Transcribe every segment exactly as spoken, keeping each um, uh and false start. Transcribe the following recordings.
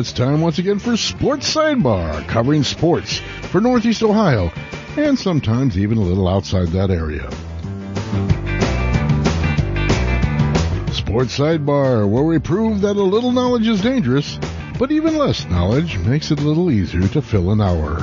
it's time once again for Sports Sidebar, covering sports for Northeast Ohio, and sometimes even a little outside that area. Sports Sidebar, where we prove that a little knowledge is dangerous, but even less knowledge makes it a little easier to fill an hour.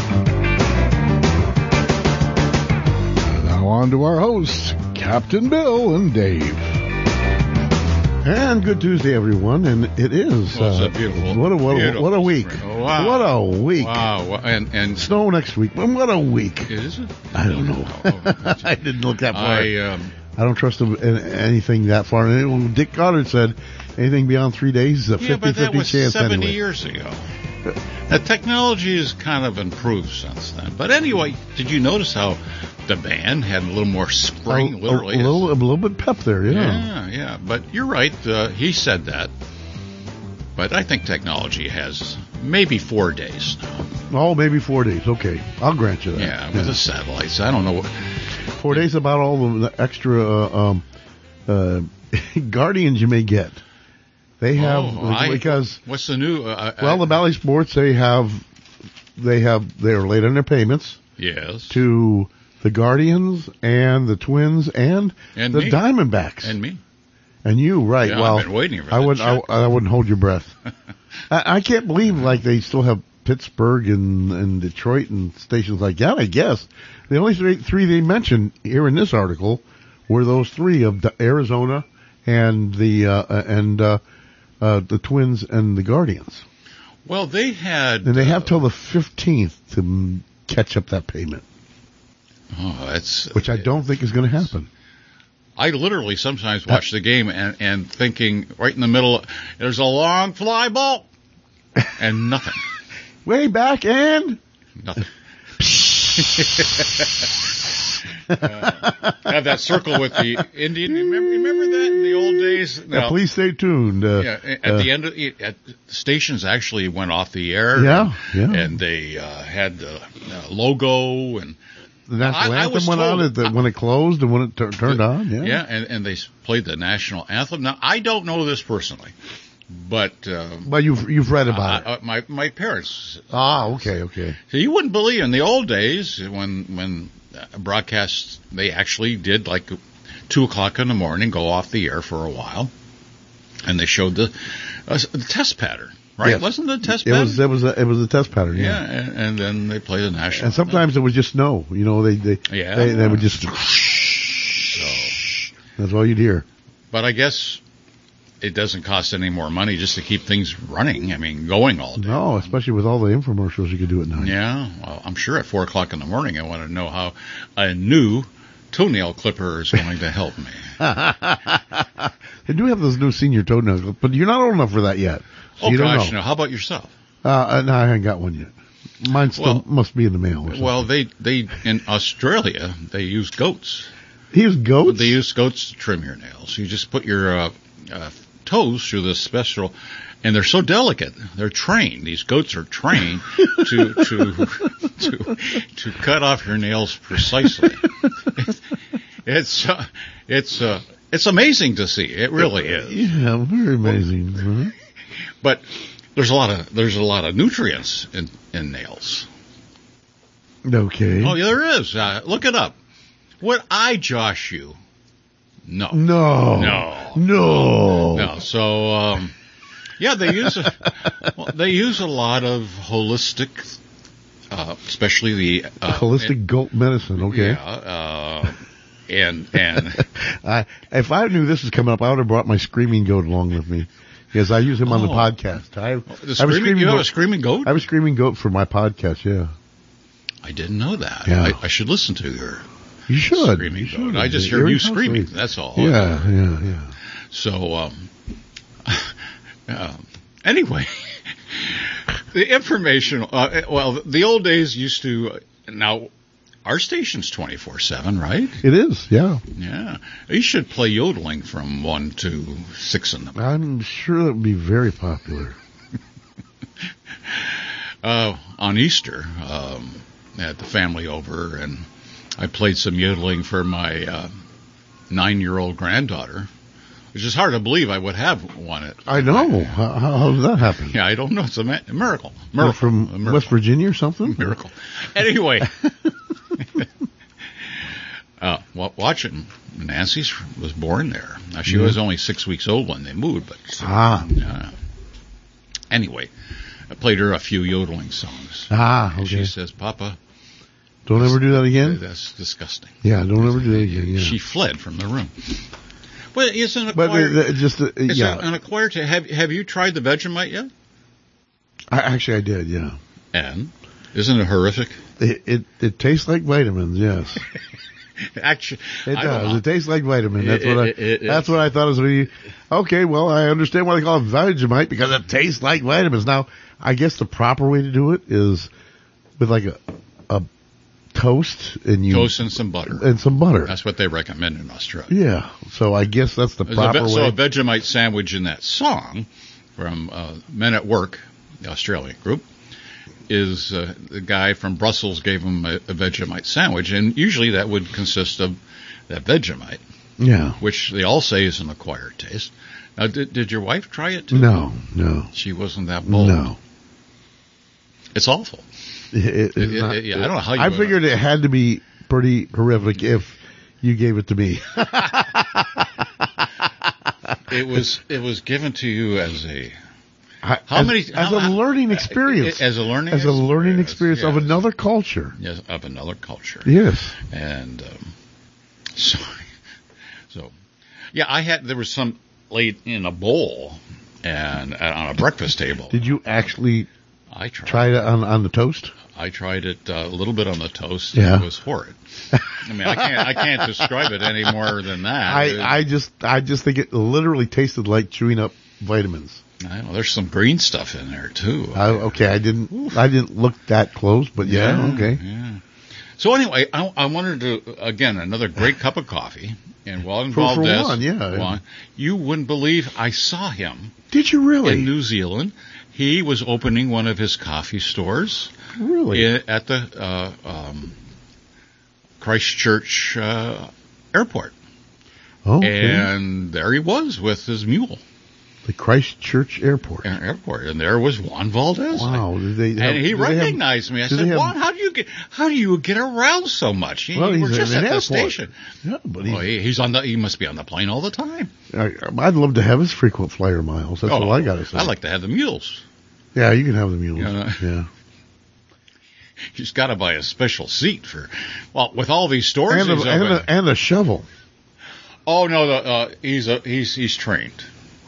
And now on to our hosts, Captain Bill and Dave. And good Tuesday, everyone. And it is. Well, uh, it's a beautiful, what a what a, beautiful what a week! spring. Wow. What a week! Wow! And and snow next week. But what a week! Is it? I don't know. I didn't look that far. I um, I don't trust anything that far. And Dick Goddard said anything beyond three days is a yeah, but that fifty-fifty was chance seventy anyway. years ago. The technology has kind of improved since then. But anyway, did you notice how the band had a little more spring? A, literally, a, a little, a little bit pep there. Yeah. Yeah, yeah. But you're right. Uh, he said that. But I think technology has maybe four days now. Oh, maybe four days. Okay, I'll grant you that. Yeah, with yeah. the satellites. I don't know. Four days about all the extra uh, um, uh, guardians you may get. They have oh, I, because what's the new? Uh, well, the Valley Sports they have they have they are late on their payments. Yes. To the Guardians and the Twins and, and the me. Diamondbacks And me. And you, right? Yeah, well, I've been waiting for I that wouldn't. I, I wouldn't hold your breath. I, I can't believe like they still have Pittsburgh and, and Detroit and stations like that. I guess the only three, three they mentioned here in this article were those three of Arizona and the uh, and uh, uh, the Twins and the Guardians. Well, they had, and they have uh, till the fifteenth to catch up that payment. Oh, that's which I don't think is going to happen. I literally sometimes watch the game and, and thinking right in the middle, there's a long fly ball and nothing. Way back and nothing. uh, have that circle with the Indian. Remember, remember that in the old days? No. Yeah, please stay tuned. Uh, yeah, at uh, the end of at, stations actually went off the air. Yeah, and, yeah. And they uh, had the uh, logo and. The national I, anthem I went told, on it, when it closed and when it t- turned the, on. Yeah, yeah, and, and they played the national anthem. Now I don't know this personally, but uh, well, you've you've read about uh, it. Uh, my my parents. Ah, okay, okay. So you wouldn't believe in the old days when when broadcasts they actually did like two o'clock in the morning go off the air for a while, and they showed the, uh, the test pattern. Right, yes. Wasn't it a test it pattern? was. It was. A, it was a test pattern. Yeah, yeah and, and then they play the national. And sometimes anthem. it was just snow. You know, they they yeah, they, they would just. So that's all you'd hear. But I guess it doesn't cost any more money just to keep things running. I mean, going all day. No, especially with all the infomercials you could do at night. Yeah, well, I'm sure at four o'clock in the morning I want to know how a new toenail clipper is going to help me. They do have those new senior toenail clippers, but you're not old enough for that yet. So oh, you gosh, don't know. no. How about yourself? Uh, no, I haven't got one yet. Mine still well, must be in the mail. Or well, they, they, in Australia, they use goats. He use goats? They use goats to trim your nails. You just put your uh, uh, toes through this special, and they're so delicate. They're trained. These goats are trained to, to, to, to cut off your nails precisely. It's, uh, it's, uh, It's amazing to see. It really is. Yeah, very amazing. Well, but there's a lot of there's a lot of nutrients in, in nails. Okay. Oh, yeah, there is. Uh, look it up. Would I josh you? No. No. No. No. No. So, um, yeah, they use a, well, they use a lot of holistic, uh, especially the uh, holistic and, goat medicine. Okay. Yeah. Uh, And and I, if I knew this was coming up, I would have brought my screaming goat along with me, because I use him on oh. the podcast. I, the screaming, I was screaming you goat, have a screaming goat? I have a screaming goat for my podcast. Yeah, I didn't know that. Yeah. I, I should listen to your. You should. Screaming you should. goat. I just hear you screaming. That's all. Yeah, yeah, yeah. So, um, uh, anyway, the information. Uh, well, the old days used to uh, now. Our station's twenty-four seven, right? It is, yeah. Yeah. You should play yodeling from one to six in the morning. I'm sure that would be very popular. uh, on Easter, um, I had the family over, and I played some yodeling for my uh, nine-year-old granddaughter which is hard to believe I would have won it. I know. How, how, how did that happen? Yeah, I don't know. It's a, ma- a miracle. You're Miracle. from A miracle. West Virginia or something? Miracle. Anyway, uh, wa- watch it. Nancy was born there. Now, she Yeah. was only six weeks old when they moved, but Ah. uh, anyway, I played her a few yodeling songs. Ah, And okay. she says, "Papa, Don't ever do that again? that's disgusting." Yeah, don't ever do that again. Yeah. She fled from the room. Well, it's an but acquired. uh, uh, just, uh, it's yeah. an acquired. ta- Have Have you tried the Vegemite yet? I, actually, I did, yeah. And isn't it horrific? It, it, it tastes like vitamins, yes. Actually, It I don't does. know. It tastes like vitamin. That's It- what I. it- it- that's what I thought was when you. Okay, well, I understand why they call it Vegemite because it tastes like vitamins. Now, I guess the proper way to do it is with like a a toast and you Toast and some butter. and some butter. That's what they recommend in Australia. Yeah. So I guess that's the There's a proper ve- way. so a Vegemite sandwich in that song from uh, Men at Work, the Australian group, is uh, the guy from Brussels gave him a, a Vegemite sandwich, and usually that would consist of that Vegemite, yeah. which they all say is an acquired taste. Now, did, did your wife try it too? No. No. She wasn't that bold. No. It's awful. It- it- it's It- not- it- yeah, I don't know how you I would- figured it had to be pretty horrific if you gave it to me. It was it was given to you as a I- How as, many- as how- a learning experience? as a learning as a learning experience, experience of yes. another culture. yes, of another culture. Yes. And um, so, so, yeah, I had there was some laid in a bowl and uh, on a breakfast table. Did you actually I tried. try it on on the toast? I tried it uh, a little bit on the toast. Yeah. It was horrid. I mean, I can't I can't describe it any more than that. It- I I just I just think it literally tasted like chewing up vitamins. I know there's some green stuff in there too. I, okay, I didn't I didn't look that close, but yeah, okay. Yeah. So anyway, I, I wanted to again another great cup of coffee, and while involved for as one, yeah. Juan, you wouldn't believe I saw him Did you really? in New Zealand. He was opening one of his coffee stores really? in, at the uh, um, Christchurch uh, airport, Oh, okay. and there he was with his mule The Christchurch Airport. at airport, and there was Juan Valdez. Wow. Did they have, And he did they have- recognized me. I did said, they have- "Juan, how do you get how do you get around so much? You, Well, you he's were just at at an the airport. station." Yeah, but Well, he, he, he's on the. He must be on the plane all the time. I, I'd love to have his frequent flyer miles. That's all I got to say. I like to have the mules. Yeah, you can have the mules. Yeah. Yeah. He's got to buy a special seat for. Well, with all these stores, And he's a, and, open- a, and a shovel. oh no, the, uh, he's a, he's he's trained.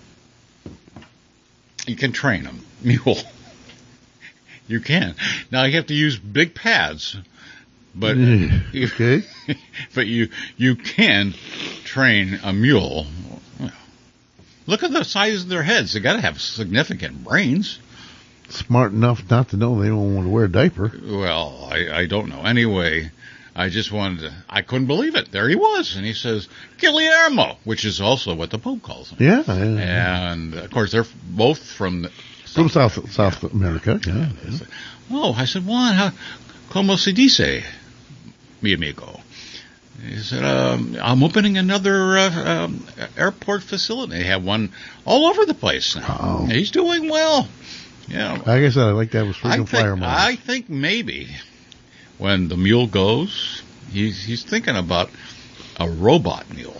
You can train him, mule. You can. Now you have to use big pads, but Yeah, you, okay. but you you can train a mule. Look at the size of their heads. They got to have significant brains. Smart enough not to know they don't want to wear a diaper. Well, I, I don't know. Anyway, I just wanted to, I couldn't believe it. There he was. And he says, Guillermo, which is also what the Pope calls him. Yeah. yeah. And, of course, they're both from the, From South South America. Yeah. oh, I said, Juan, how, como se dice, mi amigo? He said, um, I'm opening another uh, um, airport facility. They have one all over the place now. Oh. He's doing well. Yeah. Like I said, I like to have his I frequent think, flyer miles. I think maybe when the mule goes, he's he's thinking about a robot mule.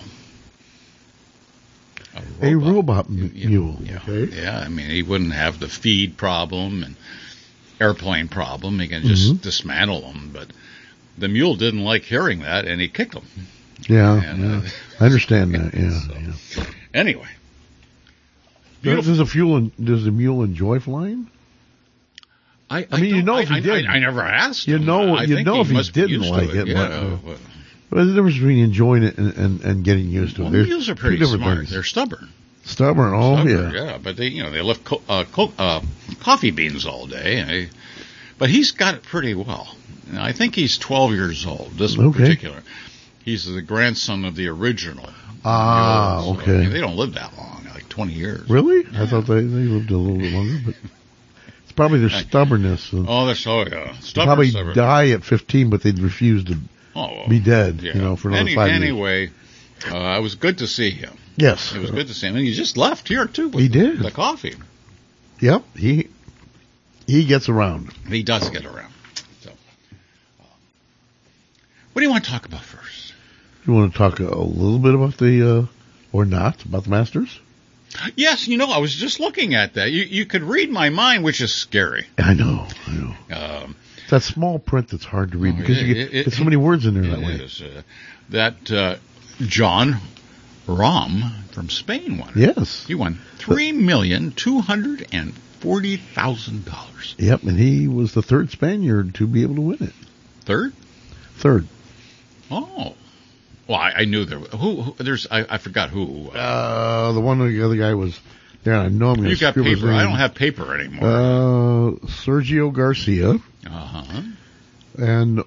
A robot mu- Yeah, mule. Yeah, Okay. yeah. I mean, he wouldn't have the feed problem and airplane problem. He can just Mhm. dismantle them. But the mule didn't like hearing that, and he kicked him. Yeah. And, yeah. uh, I understand that. Yeah. So, yeah. Anyway, Does, does a fuel does the mule enjoy flying? I, I mean, you don't- know if he I, did. I, I never asked. You him. know- I you think know he if he must be didn't used to like it, Yeah. but- well, There's a difference between enjoying it and, and, and getting used to well, it. There's mules are two pretty different smart. things. They're stubborn. Stubborn. Oh Stubborn, yeah. but they, you know, they lift co- uh, co- uh, coffee beans all day. And they, but he's got it pretty well. And I think he's twelve years old. This Okay. particular, he's the grandson of the original. Ah, mules. So, okay. I mean, they don't live that long, like twenty years. Really? I thought they, they lived a little bit longer, but it's probably their stubbornness. And Oh, they're so yeah. they'd Stubborn, probably stubborn. die at fifteen, but they'd refuse to Oh, well, be dead. yeah. You know, for another Any, five years. anyway, uh, it was good to see him. Yes. It was good to see him. And he just left here, too. With He did. The coffee. Yep. He he gets around. He does get around. So, uh, what do you want to talk about first? You want to talk a little bit about the, uh, or not, about the Masters? Yes, you know, I was just looking at that. You you could read my mind, which is scary. I know. I know. Um, it's that small print that's hard to read Oh, because it- you get, it- it- get so many words in there that it way. is, uh, that uh, John Rahm from Spain won. Yes. He won three million two hundred and forty thousand dollars. Yep, and he was the third Spaniard to be able to win it. Third? Third. Oh. Well, I, I knew there. Who? who there's. I, I forgot who. Uh, Uh, the one, the other guy was there. I know I'm going to you got scribble his paper. I name. don't have paper anymore. Uh, Sergio Garcia Uh huh. and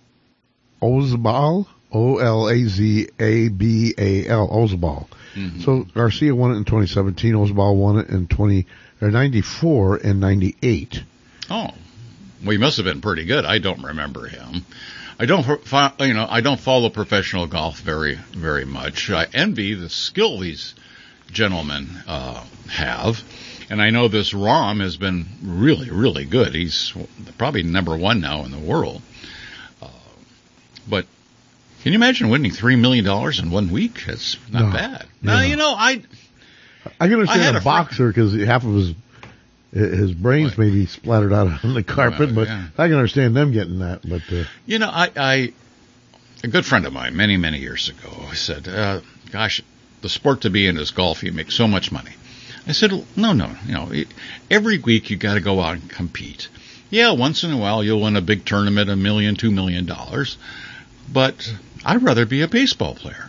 Ozabal, O L A Z A B A L, Ozabal. Mhm. So Garcia won it in twenty seventeen. Ozabal won it in twenty or ninety-four and ninety-eight. Oh. Well, he must have been pretty good. I don't remember him. I don't, fo- you know, I don't follow professional golf very, very much. I envy the skill these gentlemen uh, have, and I know this Rahm has been really, really good. He's probably number one now in the world. Uh, but can you imagine winning three million dollars in one week? That's not No. bad. Now, No. you know, I I can I had understand a a fr- boxer because half of his his brains Right. may be splattered out on the carpet, Well, but yeah. I can understand them getting that. But uh, You know, I, I, a good friend of mine many, many years ago said, uh, gosh, the sport to be in is golf. You make so much money. I said, no, no, you know, every week you got to go out and compete. Yeah, once in a while you'll win a big tournament, a million, two million dollars, but I'd rather be a baseball player.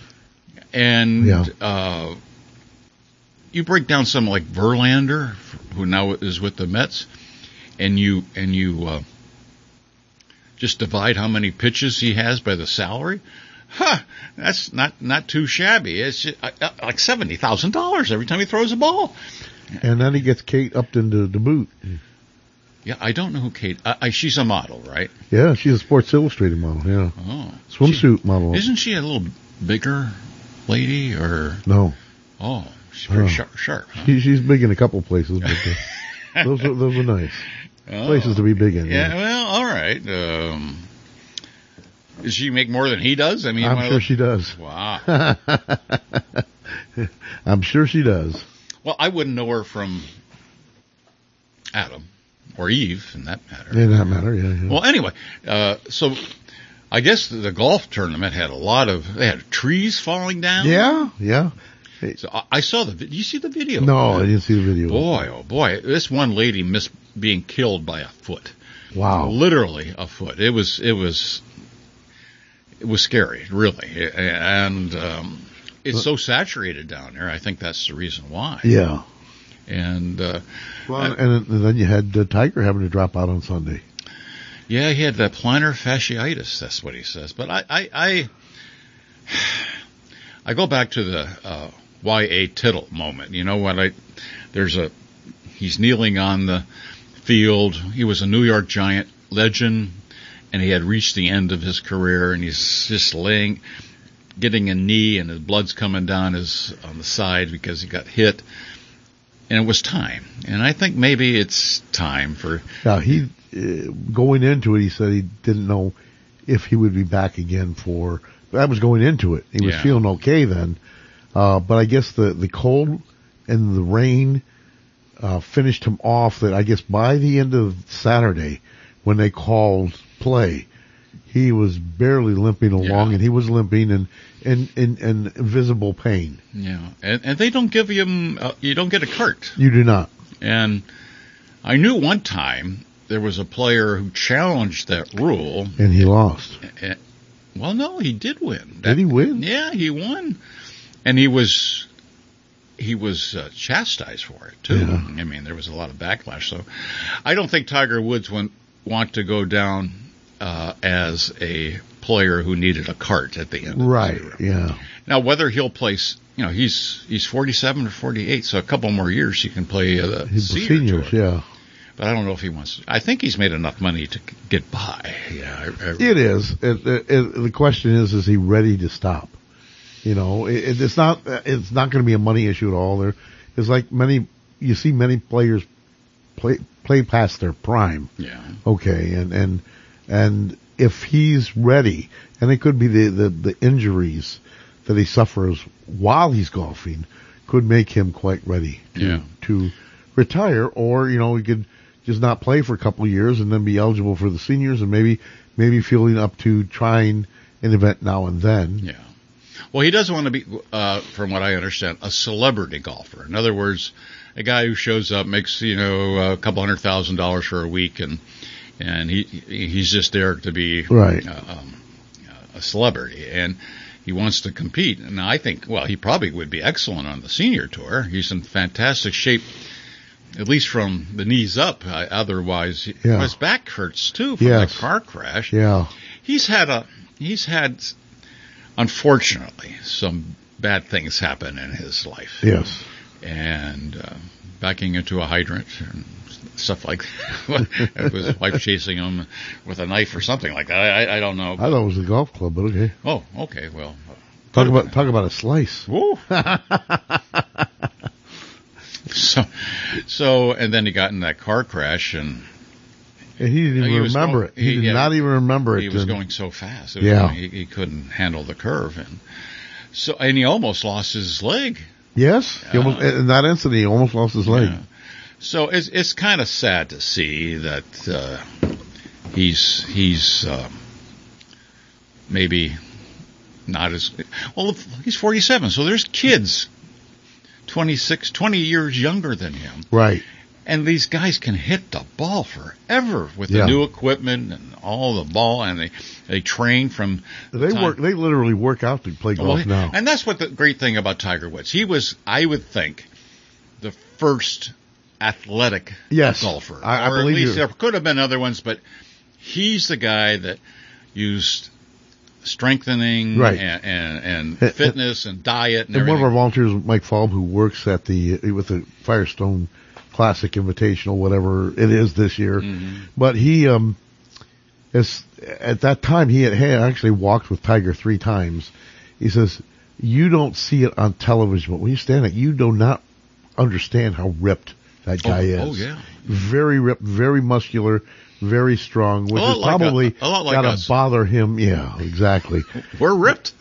And, Yeah. uh, you break down someone like Verlander, who now is with the Mets, and you, and you, uh, just divide how many pitches he has by the salary. Huh, that's not, not too shabby. It's just, uh, like seventy thousand dollars every time he throws a ball. and then he gets Kate Upton to, to boot. Yeah, I don't know who Kate, I, I, she's a model, right? Yeah, she's a Sports Illustrated model. Yeah, Oh. swimsuit model. She, isn't she a little bigger lady or, No, oh, she's pretty Oh. sharp, sharp. Huh? she, she's big in a couple places, but uh, those are, those are nice Oh. places to be big in. Yeah, Yeah. well, all right. Um, does she make more than he does? I mean, I'm wanna sure look- she does. Wow. I'm sure she does. Well, I wouldn't know her from Adam or Eve, in that matter. In that matter, yeah. yeah. Well, anyway, uh, so I guess the, the golf tournament had a lot of, they had trees falling down. yeah, yeah. So I, I saw the, vi- did you see the video? No, I didn't see the video. Boy, oh boy, this one lady missed being killed by a foot. Wow. Literally a foot. It was, it was, it was scary, really. And, um, it's so saturated down there. I think that's the reason why. Yeah. And, uh, Well, and, and then you had uh, Tiger having to drop out on Sunday. yeah, he had that plantar fasciitis. That's what he says. But I, I, I, I go back to the uh, Y A Tittle moment. You know what? I there's a he's kneeling on the field. He was a New York Giant legend, and he had reached the end of his career, and he's just laying, getting a knee, and his blood's coming down his on the side because he got hit. And it was time. And I think maybe it's time for Now, he, uh, going into it, he said he didn't know if he would be back again for, that was going into it. He was Yeah. feeling okay then. Uh, but I guess the, the cold and the rain, uh, finished him off that I guess by the end of Saturday, when they called play, he was barely limping along Yeah. and he was limping and, and, and, and visible pain. Yeah, and, and they don't give you uh, you don't get a cart. You do not. And I knew one time there was a player who challenged that rule. And he lost. And, well, no, he did win. Did he win? Yeah, he won, and he was he was uh, chastised for it too. Yeah. I mean, there was a lot of backlash. So I don't think Tiger Woods want want to go down uh, as a player who needed a cart at the end. Of Right. the career. Yeah. Now, whether he'll place, you know, he's he's forty-seven or forty-eight, so a couple more years he can play uh, the His senior seniors. tour. Yeah. But I don't know if he wants to. I think he's made enough money to get by. Yeah. I, I, It is. It, it, it, the question is, is he ready to stop? You know, it, it's not it's not going to be a money issue at all. There, it's like many you see many players play play past their prime. Yeah. Okay, and and and if he's ready, and it could be the the, the injuries that he suffers while he's golfing could make him quite ready to Yeah. to retire, or you know he could just not play for a couple of years and then be eligible for the seniors and maybe maybe feeling up to trying an event now and then. Yeah. Well, he doesn't want to be, uh, from what I understand, a celebrity golfer. In other words, a guy who shows up, makes, you know, a couple hundred thousand dollars for a week, and and he he's just there to be Right. uh, um, a celebrity, and he wants to compete. And I think, well, he probably would be excellent on the senior tour. He's in fantastic shape, at least from the knees up. Uh, otherwise, Yeah. his back hurts too from Yes. the car crash. Yeah. He's had a he's had. Unfortunately, some bad things happen in his life. Yes. And uh, backing into a hydrant and stuff like that. With his wife chasing him with a knife or something like that. I, I don't know. I thought it was a golf club, but okay. Oh, okay. Well, Talk about talk about a slice. Woo. so, so, and then he got in that car crash, and And he didn't even He was remember going- it. He, he- did yeah, not even remember it. he was And- going so fast. It was- Yeah. he, he couldn't handle the curve, and so, and he almost lost his leg. Yes. He Yeah. almost, in that incident, he almost lost his leg. Yeah. So it's it's kind of sad to see that uh, he's he's um, maybe not as well. He's forty-seven, so there's kids twenty-six, twenty years younger than him, Right. and these guys can hit the ball forever with Yeah. the new equipment and all the ball, and they they train from They time- work. They literally work out to play golf Well, now. And that's what the great thing about Tiger Woods. He was, I would think, the first athletic Yes, golfer. I- I or believe at least you. there could have been other ones, but he's the guy that used strengthening Right. and, and, and And- fitness and diet and And one of our everything. volunteers, Mike Falb, who works at the with the Firestone Classic Invitational, whatever it is this year, Mm-hmm. but he, um, as at that time, he had, had actually walked with Tiger three times. He says, "You don't see it on television, but when you stand it, you do not understand how ripped that guy Oh, is. oh, yeah. Very ripped, very muscular." Very strong, which A lot is like probably a- a lot like gotta us. bother him. Yeah, exactly. We're ripped.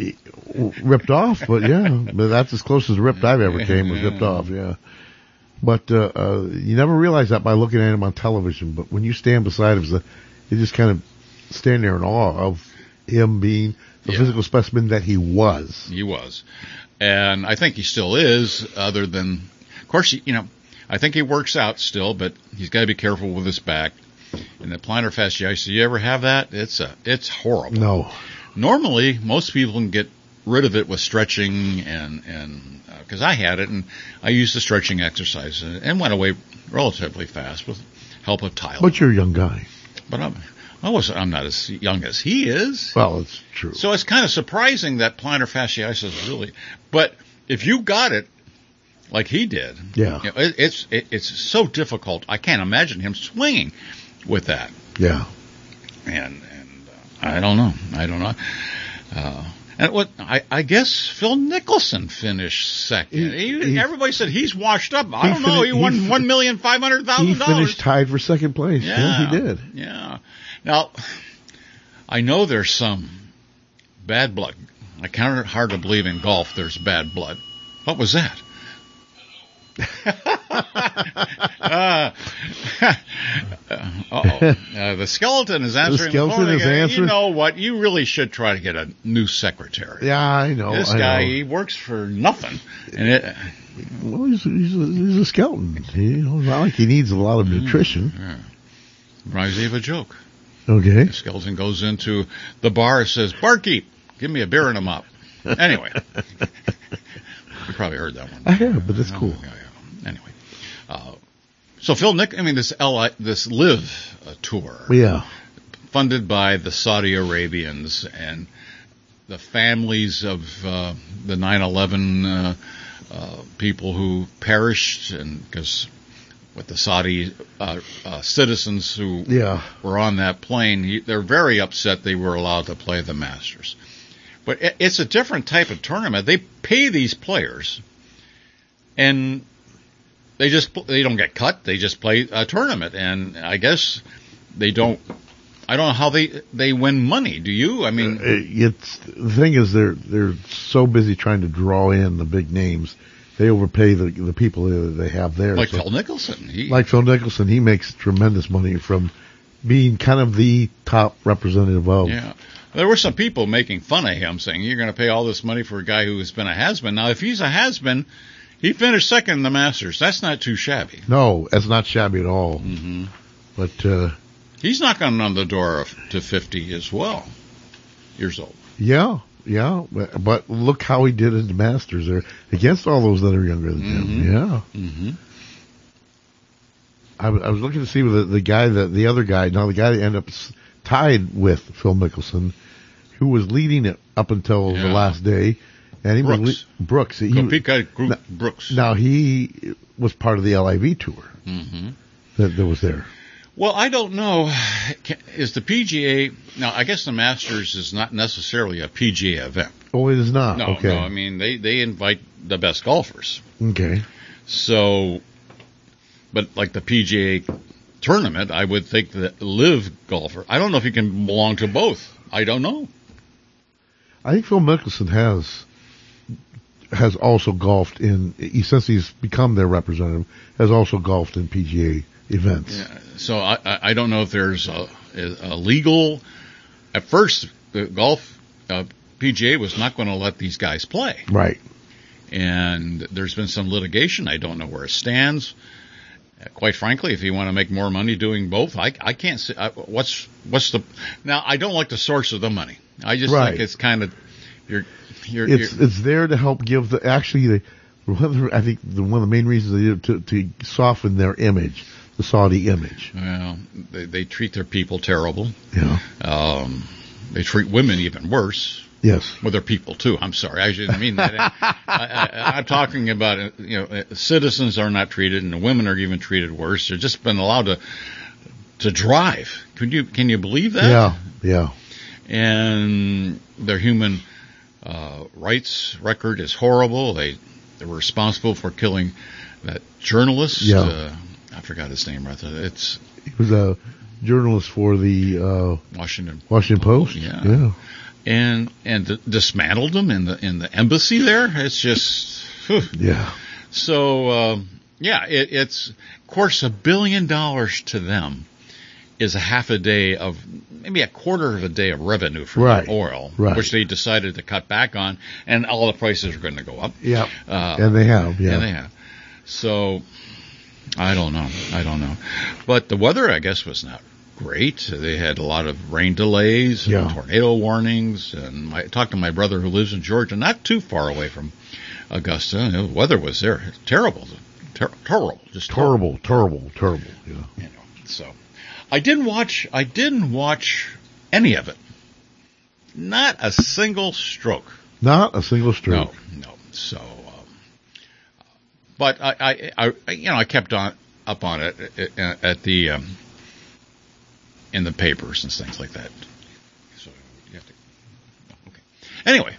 Ripped off, but yeah, but that's as close as ripped I've ever came was ripped off, yeah. But uh, uh, you never realize that by looking at him on television. But when you stand beside him, it's you just kind of stand there in awe of him being the Yeah. physical specimen that he was. He was. And I think he still is, other than, of course, you know, I think he works out still, but he's got to be careful with his back. And the plantar fasciitis, do you ever have that? It's a, it's horrible. No, Normally, most people can get rid of it with stretching and, and, uh 'cause I had it and I used the stretching exercise and, and went away relatively fast with help of Tyler. but you're a young guy. But I'm, I was, I'm not as young as he is. Well, it's true. So it's kind of surprising that plantar fasciitis really, but if you got it like he did, Yeah. you know, it, it's it, it's so difficult. I can't imagine him swinging with that, yeah, and and uh, I don't know, I don't know. Uh, and what I, I guess Phil Nicholson finished second. He- He, he- everybody said he's washed up. I he don't know. fin- He he won fin- one million five hundred thousand he dollars. finished tied for second place. Yeah, he did. Yeah. Now, I know there's some bad blood. I count it hard to believe in golf there's bad blood. What was that? uh, uh-oh. Uh, the skeleton is answering the, skeleton phone is again. You answering? know what? You really should try to get a new secretary. Yeah, I know. This I guy, know. he works for nothing. And it, Well, he's, he's, a, he's a skeleton. He, you know, it's not like he needs a lot of nutrition. yeah. Reminds me of a joke. Okay. The skeleton goes into the bar and says, "Barkeep, give me a beer and a mop." Anyway, you probably heard that one. I have, but it's Oh, cool. yeah, yeah. Anyway, uh, so Phil Nick, I mean this L I, this Live uh, tour, Yeah. funded by the Saudi Arabians and the families of uh, the nine eleven uh, uh, people who perished, and because with the Saudi uh, uh, citizens who Yeah. were on that plane, he, they're very upset they were allowed to play the Masters. But it, it's a different type of tournament. They pay these players, and they just they don't get cut. They just play a tournament, and I guess they don't. I don't know how they they win money. Do you? I mean, uh, it's the thing is they're they're so busy trying to draw in the big names. They overpay the the people that they have there. Like so, Phil Mickelson. He, like Phil Mickelson, he makes tremendous money from being kind of the top representative of. Yeah. There were some people making fun of him, saying, you're going to pay all this money for a guy who has been a has-been. Now, if he's a has-been, he finished second in the Masters. That's not too shabby. No, that's not shabby at all. Mm-hmm. But uh, he's knocking on the door of, to fifty as well, years old. Yeah, yeah. But, but look how he did in the Masters there against all those that are younger than him. Mm-hmm. Yeah. Mm-hmm. I, w- I was looking to see the, the guy that the other guy. Now the guy that ended up s- tied with Phil Mickelson, who was leading it up until Yeah. the last day, and he Brooks. was le- Brooks. He, Kopeka Group now, Brooks. now he was part of the L I V tour Mm-hmm. that, that was there. Well, I don't know. Can- Is the P G A now? I guess the Masters is not necessarily a P G A event. Oh, it is not. No, okay. no. I mean, they they invite the best golfers. Okay. So, but like the P G A tournament, I would think that live golfer. I don't know if you can belong to both. I don't know. I think Phil Mickelson has has also golfed in he, since he's become their representative. Has also golfed in P G A events. Yeah, so I, I I don't know if there's a, a legal. At first, the golf uh, P G A was not going to let these guys play, Right. and there's been some litigation. I don't know where it stands. Uh, quite frankly, if you want to make more money doing both, I I can't see I, what's what's the. Now I don't like the source of the money. I just Right. think it's kind of you're you're. It's you're it's there to help give the actually the one of the, I think the, one of the main reasons they did it to to soften their image, the Saudi image. well, they they treat their people terrible. Yeah. Um, they treat women even worse. Yes. Well, they're people too. I'm sorry, I didn't mean that. I, I, I'm talking about uh, you know uh, citizens are not treated, and the women are even treated worse. They're just been allowed to to drive. Can you can you believe that? Yeah. Yeah. And their human uh, rights record is horrible. They they were responsible for killing that journalist. Yeah. Uh, I forgot his name. Right there. It's He was a journalist for the uh, Washington. Washington Post. Yeah. Yeah. And and d- dismantled them in the in the embassy there. It's just whew. Yeah. So um, yeah, it, it's of course a billion dollars to them is a half a day of maybe a quarter of a day of revenue from Right. the oil, Right. which they decided to cut back on, and all the prices are going to go up. Yeah. Uh, And they have. Yeah. And they have. So I don't know. I don't know. But the weather, I guess, was not great. They had a lot of rain delays and Yeah. tornado warnings. And my, I talked to my brother who lives in Georgia, not too far away from Augusta. And the weather was there terrible, Ter- terrible, just Terrible. Terrible. Terrible. Yeah. You know, so I didn't watch. I didn't watch any of it. Not a single stroke. Not a single stroke. No, no. So, um, but I, I, I, you know, I kept on up on it at, at the um, in the papers and things like that. So you have to. Okay. Anyway,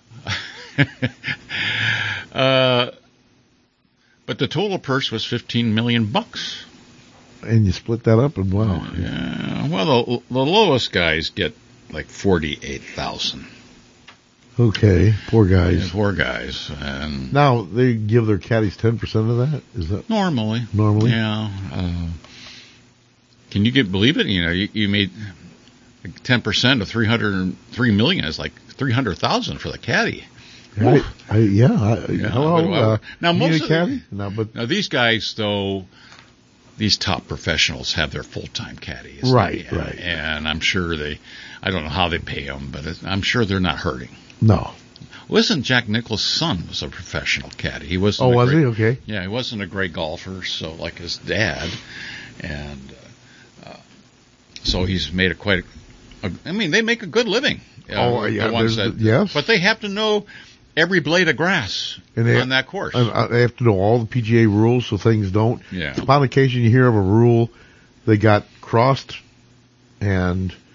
uh, but the total purse was fifteen million bucks. And you split that up, and wow. Yeah. Well, the, the lowest guys get like forty-eight thousand. Okay. Poor guys. Poor guys, and Now they give their caddies ten percent of that. Is that normally, normally? yeah. Uh, can you get believe it? You know, you, you made ten percent of three hundred three million is like three hundred thousand for the caddy. Right. I, yeah. I, Yeah, hello. but, uh, Uh, now you most need a of the- caddy? No, but Now these guys, though, these top professionals have their full time caddies, Right, Yeah, right. And I'm sure they, I don't know how they pay them, but it, I'm sure they're not hurting. no. Wasn't Jack Nicklaus' son was a professional caddy? He wasn't. Oh, a was great, he? Okay. Yeah, he wasn't a great golfer, so like his dad, and uh, uh, so he's made a quite. A, I mean, they make a good living. Uh, Oh, the yeah, ones there's that, the- yes. but they have to know every blade of grass And they- on that course. And, uh, they have to know all the P G A rules so things don't. Yeah. Upon occasion you hear of a rule they got crossed and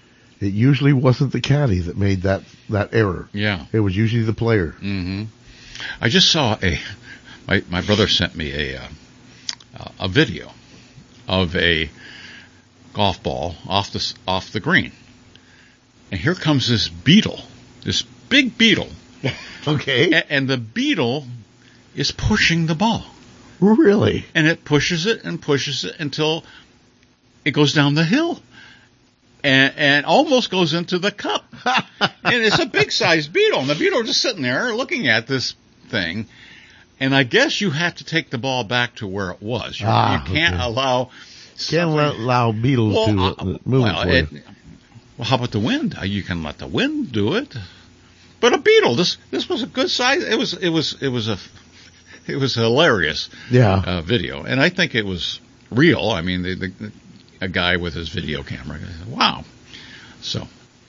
it usually wasn't the caddy that made that, that error. Yeah. It was usually the player. Mm-hmm. I just saw a, my, my brother sent me a, uh, a video of a golf ball off the, off the green. And here comes this beetle, this big beetle. Okay. And, and the beetle is pushing the ball. Really? And it pushes it and pushes it until it goes down the hill. And, and almost goes into the cup. And it's a big-sized beetle. And the beetle is just sitting there looking at this thing. And I guess you have to take the ball back to where it was. You, Ah, you can't okay. allow... Can't allow, allow beetles Well, to uh, uh, move well, for it, you. well, how about the wind? You can let the wind do it. But a beetle, this this was a good size. It was it was it was a it was a hilarious Yeah. uh, video, and I think it was real. I mean, the, the, a guy with his video camera. Wow. So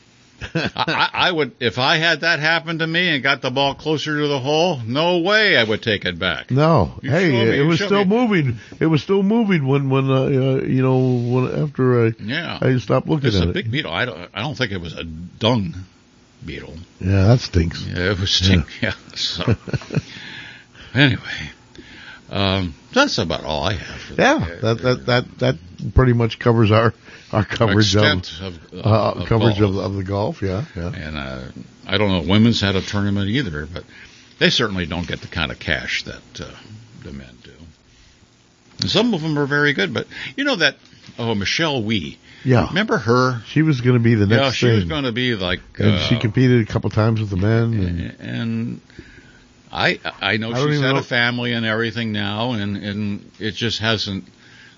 I, I would, if I had that happen to me and got the ball closer to the hole, no way I would take it back. No. You Hey, show me, it you was show still me. moving. It was still moving when, when, uh, uh, you know, when, after I, Yeah, I stopped looking it's at a it. big beetle. I don't, I don't think it was a dung beetle. Yeah, that stinks. Yeah, it was stink. Yeah. So anyway, um, that's about all I have. For Yeah, that, that, that, that, that pretty much covers our, our coverage of, extent of, of, uh, of coverage golf. of, of the golf. Yeah, yeah. And uh, I don't know if women's had a tournament either, but they certainly don't get the kind of cash that uh, the men do. And some of them are very good, but you know that, oh, Michelle Wee. Yeah. Remember her? She was going to be the next Yeah, she thing. was going to be like... and uh, she competed a couple times with the men. And, and I I know I don't she's even had know- a family and everything now, and, and it just hasn't...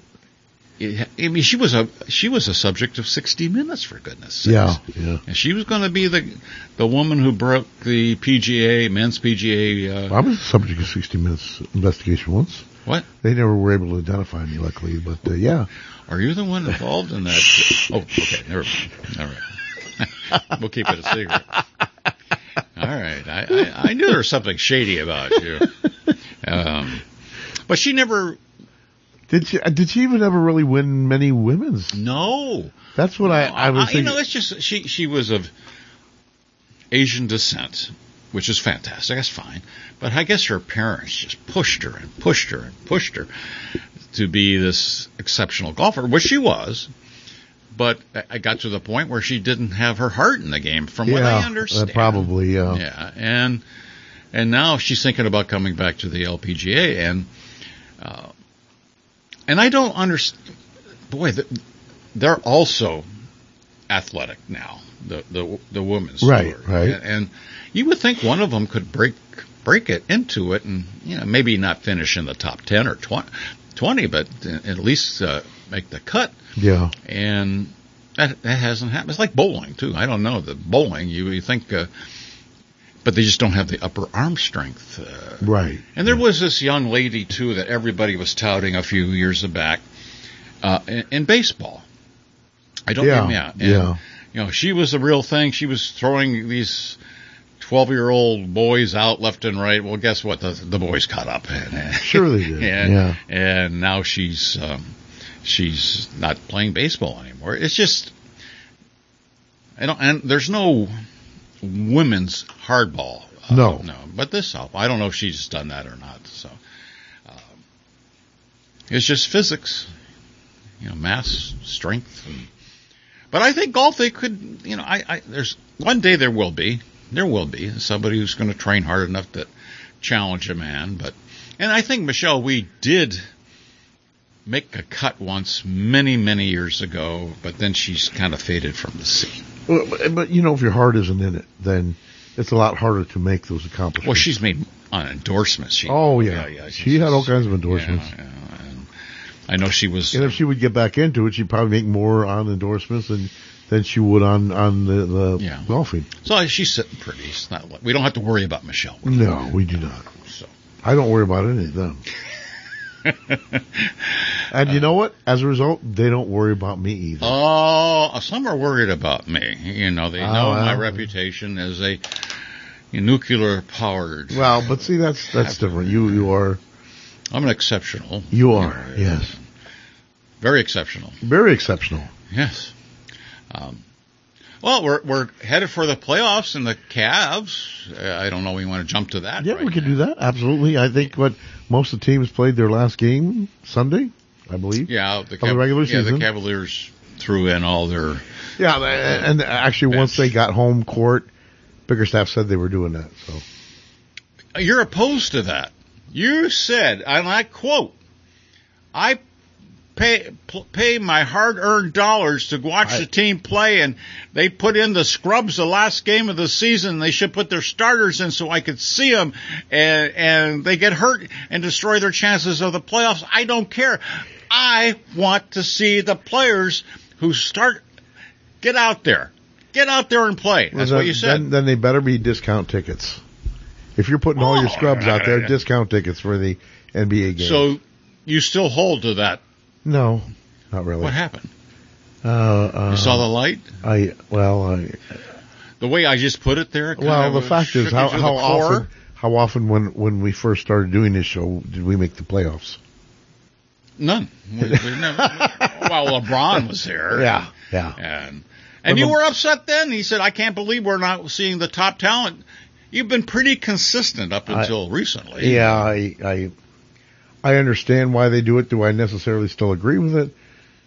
It, I mean, she was a she was a subject of sixty minutes, for goodness sakes. yeah, yeah. And she was going to be the the woman who broke the P G A, men's P G A. Uh, I was the subject of sixty minutes investigation once. what? They never were able to identify me, luckily, but uh, yeah. Are you the one involved in that? Oh, okay. Never mind. All right. We'll keep it a secret. All right. I, I, I knew there was something shady about you. Um, but she never... Did she? uh, Did she even ever really win many women's? No. That's what I, I was You thinking. know, it's just... She, she was of Asian descent, which is fantastic. That's fine. But I guess her parents just pushed her and pushed her and pushed her to be this exceptional golfer, which she was. But I got to the point where she didn't have her heart in the game, from what I Yeah, understand. uh, probably, yeah. Yeah, and and now she's thinking about coming back to the L P G A, and uh, and I don't understand. Boy, they're also athletic now. The the the women's Right, tour. right. And, and you would think one of them could break break it into it, and you know maybe not finish in the top ten or twenty. twenty, but at least uh, make the cut. Yeah. And that that hasn't happened. It's like bowling, too. I don't know. The bowling, you, you think, uh, but they just don't have the upper arm strength. Uh, Right. and there was this young lady, too, that everybody was touting a few years back uh, in, in baseball. I don't Yeah, know. Yeah. And, yeah. You know, she was the real thing. She was throwing these twelve-year-old boys out left and right. Well, guess what? The, the boys caught up. And, Sure they did. And, yeah. and now she's um, she's not playing baseball anymore. It's just, I don't. And there's no women's hardball. Uh, No. no. But this, I don't know if she's done that or not. So um, it's just physics, you know, mass, strength. And, but I think golf, they could, you know, I, I there's one day there will be. There will be somebody who's going to train hard enough to challenge a man, but and I think Michelle Wee did make a cut once, many many years ago, but then she's kind of faded from the scene. Well, but, but, you know, if your heart isn't in it, then it's a lot harder to make those accomplishments. Well, she's made on endorsements. She, Oh, yeah. yeah, She had all kinds of endorsements. Yeah, yeah, and I know she was. And if she would get back into it, she'd probably make more on endorsements than, than she would on, on the, the Yeah. golfing. so she's sitting pretty. It's not. like- We don't have to worry about Michelle. No, we do not. So. I don't worry about any of them. And you know what? As a result, they don't worry about me either. Oh, some are worried about me. You know, they Oh, know my well. reputation as a nuclear powered. Well, but see, that's that's different. You you are I'm an exceptional. you are know, yes, Very exceptional. very exceptional. Yes. Um, Well, we're we're headed for the playoffs and the Cavs. Uh, I don't know. We want to jump to that. Yeah, right we can now. do that. Absolutely. I think what most of the teams played their last game Sunday, I believe. Yeah, the, Of the regular yeah, season. the Cavaliers threw in all their. Yeah, and actually bench. once they got home court, Bickerstaff said they were doing that. So You're opposed to that. You said, and I quote, "I pay pay my hard-earned dollars to watch I, the team play, and they put in the scrubs the last game of the season. They should put their starters in so I could see them, and and they get hurt and destroy their chances of the playoffs. I don't care. I want to see the players who start get out there, get out there and play. That's well, then, what you said. Then, then they better be discount tickets. If you're putting all Oh, your scrubs out there, yeah. discount tickets for the N B A game. So you still hold to that. No, not really. What happened? Uh, uh, You saw the light? I well, I, The way I just put it there? it kind well. of The fact shook is, you how, to the how core. often, how often when when we first started doing this show did we make the playoffs? None. We, we never, well, LeBron was there. Yeah, yeah. And and you were upset then. He said, "I can't believe we're not seeing the top talent." You've been pretty consistent up until I, recently. Yeah, I, I I understand why they do it. Do I necessarily still agree with it?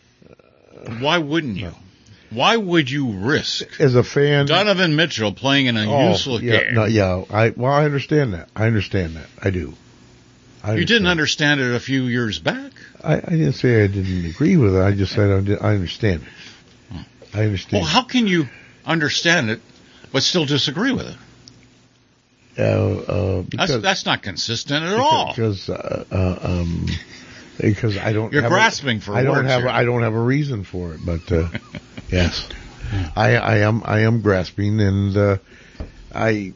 Why wouldn't you? Why would you risk As a fan, Donovan Mitchell playing in a oh, useless yeah, game? no, yeah. I well, I understand that. I understand that. I do. I You didn't understand. understand it a few years back. I, I didn't say I didn't agree with it. I just said I, did, I understand it. I understand. Well, how can you understand it but still disagree with it? Uh, uh, because, That's that's not consistent at because, all. Because, uh, uh, um, because I don't. You're have grasping a, for I don't words have. here. A, I don't have a reason for it, but uh, yes, I, I am. I am grasping, and uh, I.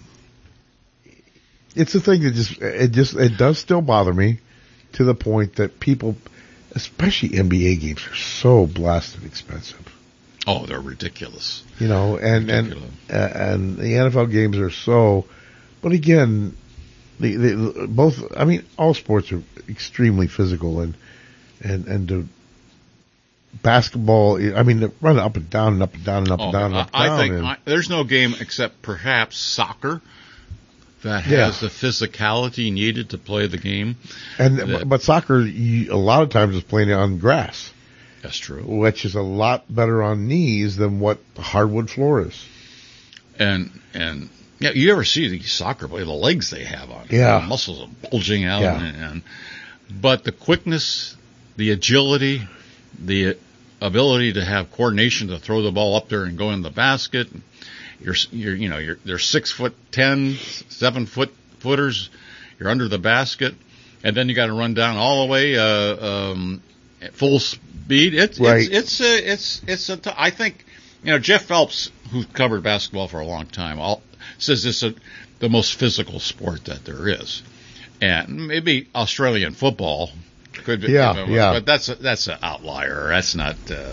It's a thing that just it just it does still bother me to the point that people, especially N B A games, are so blasted expensive. Oh, they're ridiculous. You know, and Ridiculous. and uh, and the N F L games are so. But again, the, the both. I mean, all sports are extremely physical, and and and the basketball. I mean, they run up and down and up and down and up Oh, and down and up and I down. think and, I, there's no game except perhaps soccer that has Yeah. the physicality needed to play the game. and that- but soccer, you, a lot of times, is playing on grass, That's true. which is a lot better on knees than what hardwood floor is. And and yeah, you ever see these soccer play? The legs they have on, Yeah. the muscles are bulging out, Yeah. and, and but the quickness, the agility, the ability to have coordination to throw the ball up there and go in the basket. You're you're you know you're they're six foot ten, seven foot footers. You're under the basket, and then you got to run down all the way uh, um, at full speed. It's Right. it's it's a, it's it's a t- I think you know Jeff Phelps, who covered basketball for a long time, all, says it's a, the most physical sport that there is, and maybe Australian football could be, Yeah, you know, yeah. but that's a, that's an outlier. That's not. Uh,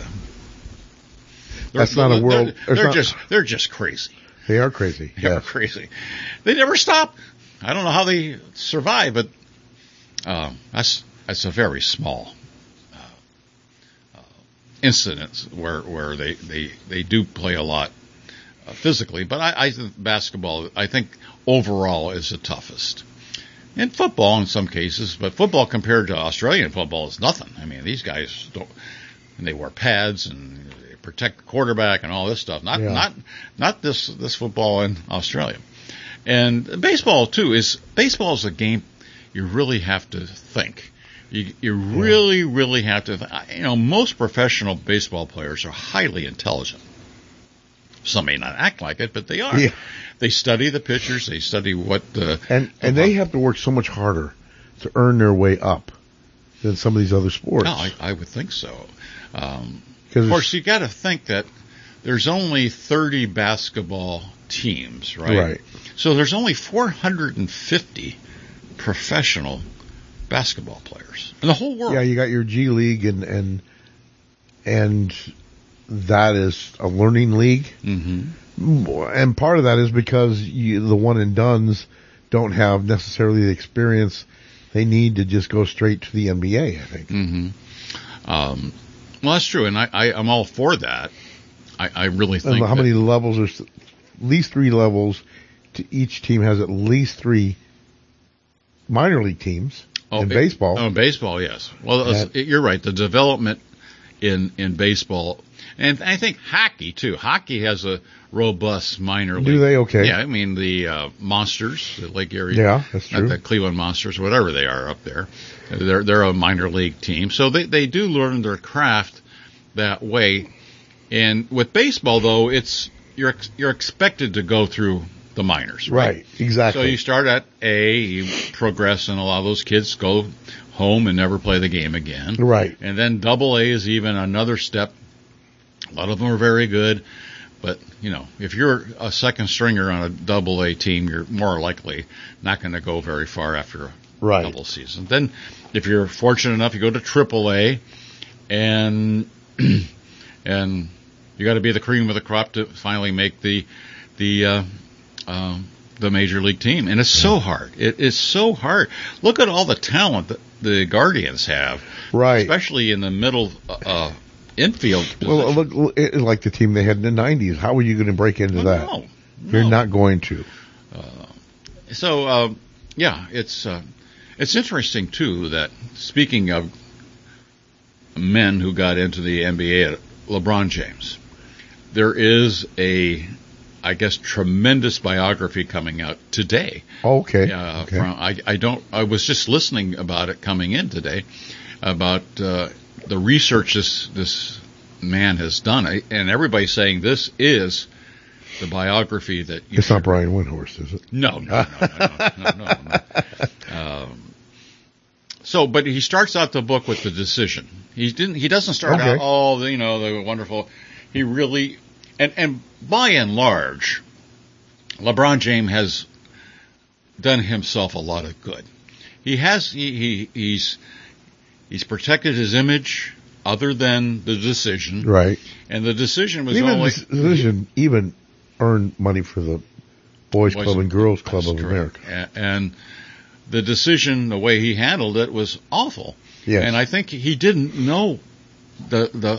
That's not a world- They're, there's they're not- just they're just crazy. They are crazy. They're Yes. crazy. They never stop. I don't know how they survive, but um, that's that's a very small uh, uh, incident where where they, they, they do play a lot uh, physically. But I, I think basketball, I think overall is the toughest. And football in some cases, but football compared to Australian football is nothing. I mean, these guys don't. And they wear pads and they protect the quarterback and all this stuff. Not Yeah. not not this this football in Australia. And baseball too is baseball is a game you really have to think. You you really really have to. Th- you know, most professional baseball players are highly intelligent. Some may not act like it, but they are. Yeah. They study the pitchers. They study what the And and they have to work so much harder to earn their way up than some of these other sports. No, I, I would think so. Um, 'Cause of course, you got to think that there's only thirty basketball teams, right? Right. So there's only four hundred fifty professional basketball players in the whole world. Yeah, you got your G League and and and that is a learning league. Mm-hmm. And part of that is because you, the one and dones don't have necessarily the experience they need to just go straight to the N B A, I think. Mm-hmm. Um, well, that's true, and I, I, I'm all for that. I, I really think And how that, many levels are, at least three levels to each team has at least three minor league teams oh, in it- baseball. Oh, baseball, yes. Well, it's- That- you're right. The development in in baseball, and I think hockey too. Hockey has a robust minor league. Do they? Okay. Yeah, I mean the uh, Monsters, the Lake Erie. Yeah, that's not true. the Cleveland Monsters, whatever they are up there. They're they're a minor league team, so they they do learn their craft that way. And with baseball, though, it's you're ex- you're expected to go through the minors, right? Right, exactly. So you start at A, you progress, and a lot of those kids go home and never play the game again. Right. And then Double A is even another step. A lot of them are very good, but you know, if you're a second stringer on a Double A team, you're more likely not going to go very far after a Right. double season. Then, if you're fortunate enough, you go to Triple A, and and you got to be the cream of the crop to finally make the the uh, um, the major league team, and it's so hard. It is so hard. Look at all the talent that the Guardians have, Right. especially in the middle uh, infield position. Well, look, look, it- like the team they had in the nineties. How are you going to break into Well, that? no, You're no. not going to. So, um, yeah, it's uh, it's interesting too that speaking of men who got into the N B A, LeBron James, there is a, I guess, tremendous biography coming out today. Okay. Uh, okay. from, I, I don't. I was just listening about it coming in today, about uh, the research this this man has done, I, and everybody's saying this is the biography that you It's should not Brian Windhorst, is it? no, no, no, no, no, no, no. Um, so, but he starts out the book with the decision. He didn't. He doesn't start Okay. out all the, you know, the wonderful. He really, and and by and large, LeBron James has done himself a lot of good. He has. He, he he's he's protected his image, other than the decision. Right. And the decision was Even only the decision even earned money for the Boys Boys Club and Girls Club That's of correct. America. A- And the decision, the way he handled it, was awful. Yes. And I think he didn't know the the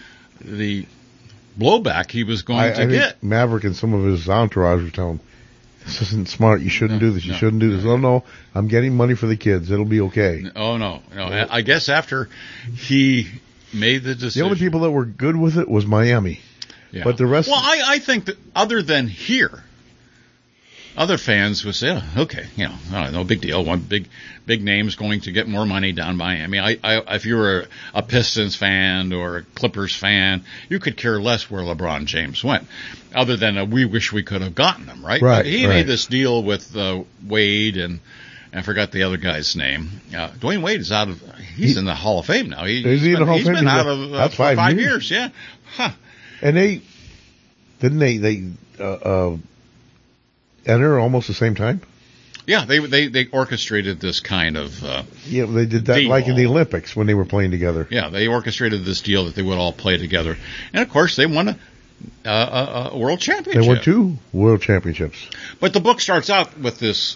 the blowback he was going I, to I think get. Maverick and some of his entourage were telling him, this isn't smart. You shouldn't No, do this. You no, shouldn't do this. no. Oh, no. I'm getting money for the kids. It'll be okay. Oh no, no. I I guess after he made the decision, The only people that were good with it was Miami. yeah. but the rest- Well, I I think that other than here, other fans would say, oh, okay, you know, oh, no big deal. One big, big name's going to get more money down Miami. I, I, if you were a, a Pistons fan or a Clippers fan, you could care less where LeBron James went, other than a, we wish we could have gotten him, right? Right, But he right. made this deal with uh, Wade and I forgot the other guy's name. Uh, Dwayne Wade is out of, he's He- in the Hall of Fame now. He, Is he he's in the been, Hall of he's Fame? been He's out a- of uh, that's for five five years. years. Yeah. Huh. And they, didn't they, they, uh, uh, enter almost the same time? Yeah, they they they orchestrated this kind of uh, Yeah, they did that The like in the ball. Olympics when they were playing together. yeah, they orchestrated this deal that they would all play together, and of course they won a, a, a, a world championship. They won two world championships. But the book starts out with this,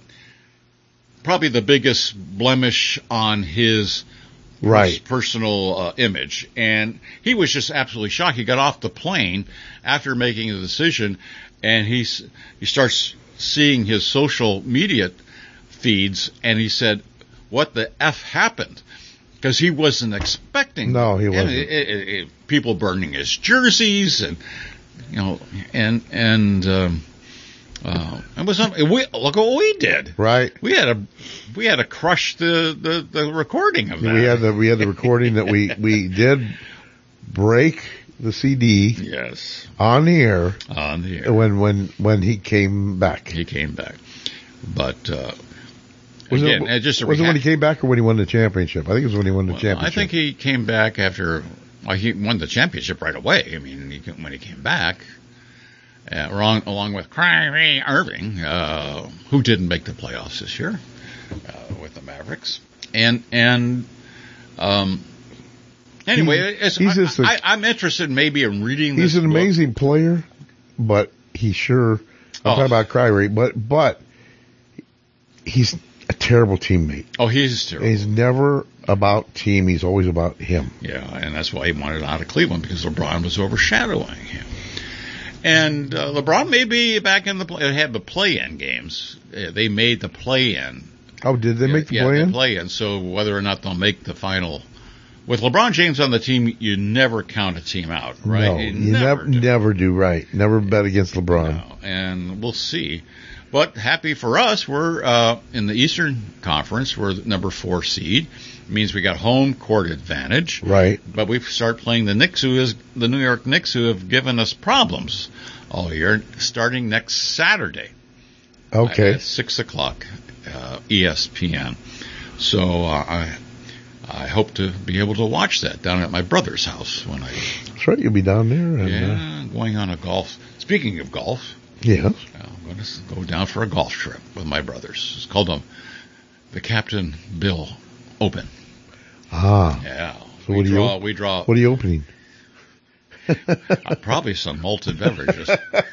probably the biggest blemish on his Right. personal uh, image, and he was just absolutely shocked. He got off the plane after making the decision, and he's he starts seeing his social media feeds, and he said, "What the f happened?" Because he wasn't expecting. No, he and wasn't. it- it- it- people burning his jerseys, and you know, and and um, uh, it was we, look what we did. Right. We had a we had to crush the, the, the recording of that. We had the, we had the recording that we, we did break the C D yes on the air on the air. when, when, when he came back. He came back, but uh, Was again, it, uh, just a was it when he reha- came back or when he won the championship? I think it was when he won the well, championship. I think he came back after well, he won the championship right away. I mean, he, when he came back, uh, along along with Kyrie Irving, uh, who didn't make the playoffs this year uh, with the Mavericks, and and um. Anyway, He's- it's, he's I, just a- I, I'm interested maybe in reading this He's an book. amazing player, but he sure, I'm Oh. talking about Kyrie, but, but he's a terrible teammate. Oh, he's terrible. He's never about team. He's always about him. Yeah, and that's why he wanted out of Cleveland, because LeBron was overshadowing him. And uh, LeBron may be back in the play. They had the play-in games. Uh, They made the play-in. Oh, did they make the yeah, play-in? the play-in. So whether or not they'll make the final. With LeBron James on the team, you never count a team out, right? No, you, you never, never, do. never do, right. Never bet against LeBron. No, and we'll see. But happy for us, we're uh, in the Eastern Conference. We're the number four seed. It means we got home court advantage. Right. But we start playing the Knicks, who is the New York Knicks, who have given us problems all year, starting next Saturday. Okay. At six o'clock, uh, E S P N. So uh, I I hope to be able to watch that down at my brother's house when I. That's right. You'll be down there. And, Yeah, going on a golf. Speaking of golf. Uh, yes. I'm going to go down for a golf trip with my brothers. It's called um, the Captain Bill Open. Ah. Yeah. So we what are draw. you? We draw. What are you opening? uh, probably some malted beverages.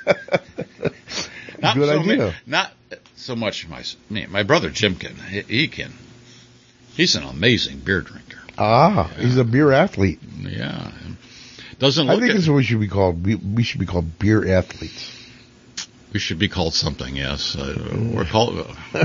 Not Good so idea. ma- not so much my me, my brother Jim can. He, he can. He's an amazing beer drinker. Ah, Yeah. he's a beer athlete. Yeah. Doesn't I look. think at, that's what we should be called. We, we should be called beer athletes. we should be called something. Yes, uh, we're called.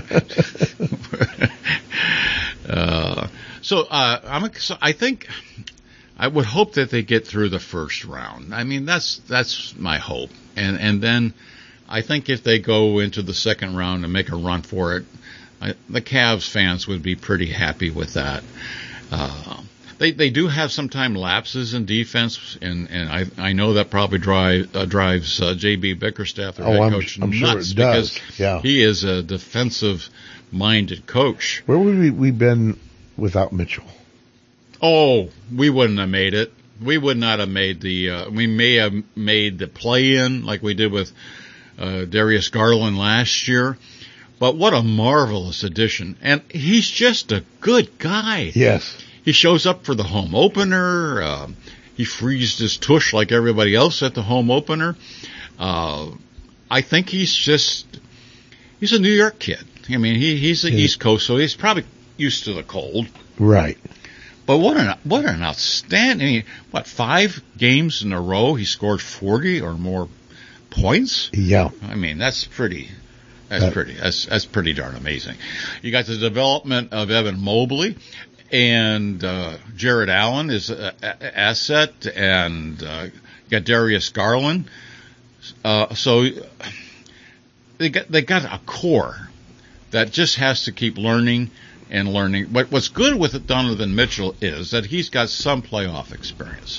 uh, so uh, I'm. So I think. I would hope that they get through the first round. I mean, that's that's my hope. And and then I think if they go into the second round and make a run for it, I, the Cavs fans would be pretty happy with that. Uh, they they do have sometimes lapses in defense, and, and I I know that probably drive, uh, drives uh, J B Bickerstaff, their Oh, head I'm- coach, I'm sure nuts it does. because Yeah. he is a defensive-minded coach. Where would we we been without Mitchell? Oh, we wouldn't have made it. We would not have made the. Uh, we may have made the play-in like we did with uh, Darius Garland last year. But what a marvelous addition! And he's just a good guy. Yes. He shows up for the home opener. Uh, he frees his tush like everybody else at the home opener. Uh, I think he's just. He's a New York kid. I mean, he, he's the Yeah. East Coast, so he's probably used to the cold. Right. But what an what an outstanding! I mean, what, five games in a row he scored forty or more points? Yeah. I mean, that's pretty. That's That- pretty. That's that's pretty darn amazing. You got the development of Evan Mobley, and uh, Jared Allen is an asset, and uh, you got Darius Garland. Uh, so they got they got a core that just has to keep learning. And learning. But what's good with Donovan Mitchell is that he's got some playoff experience,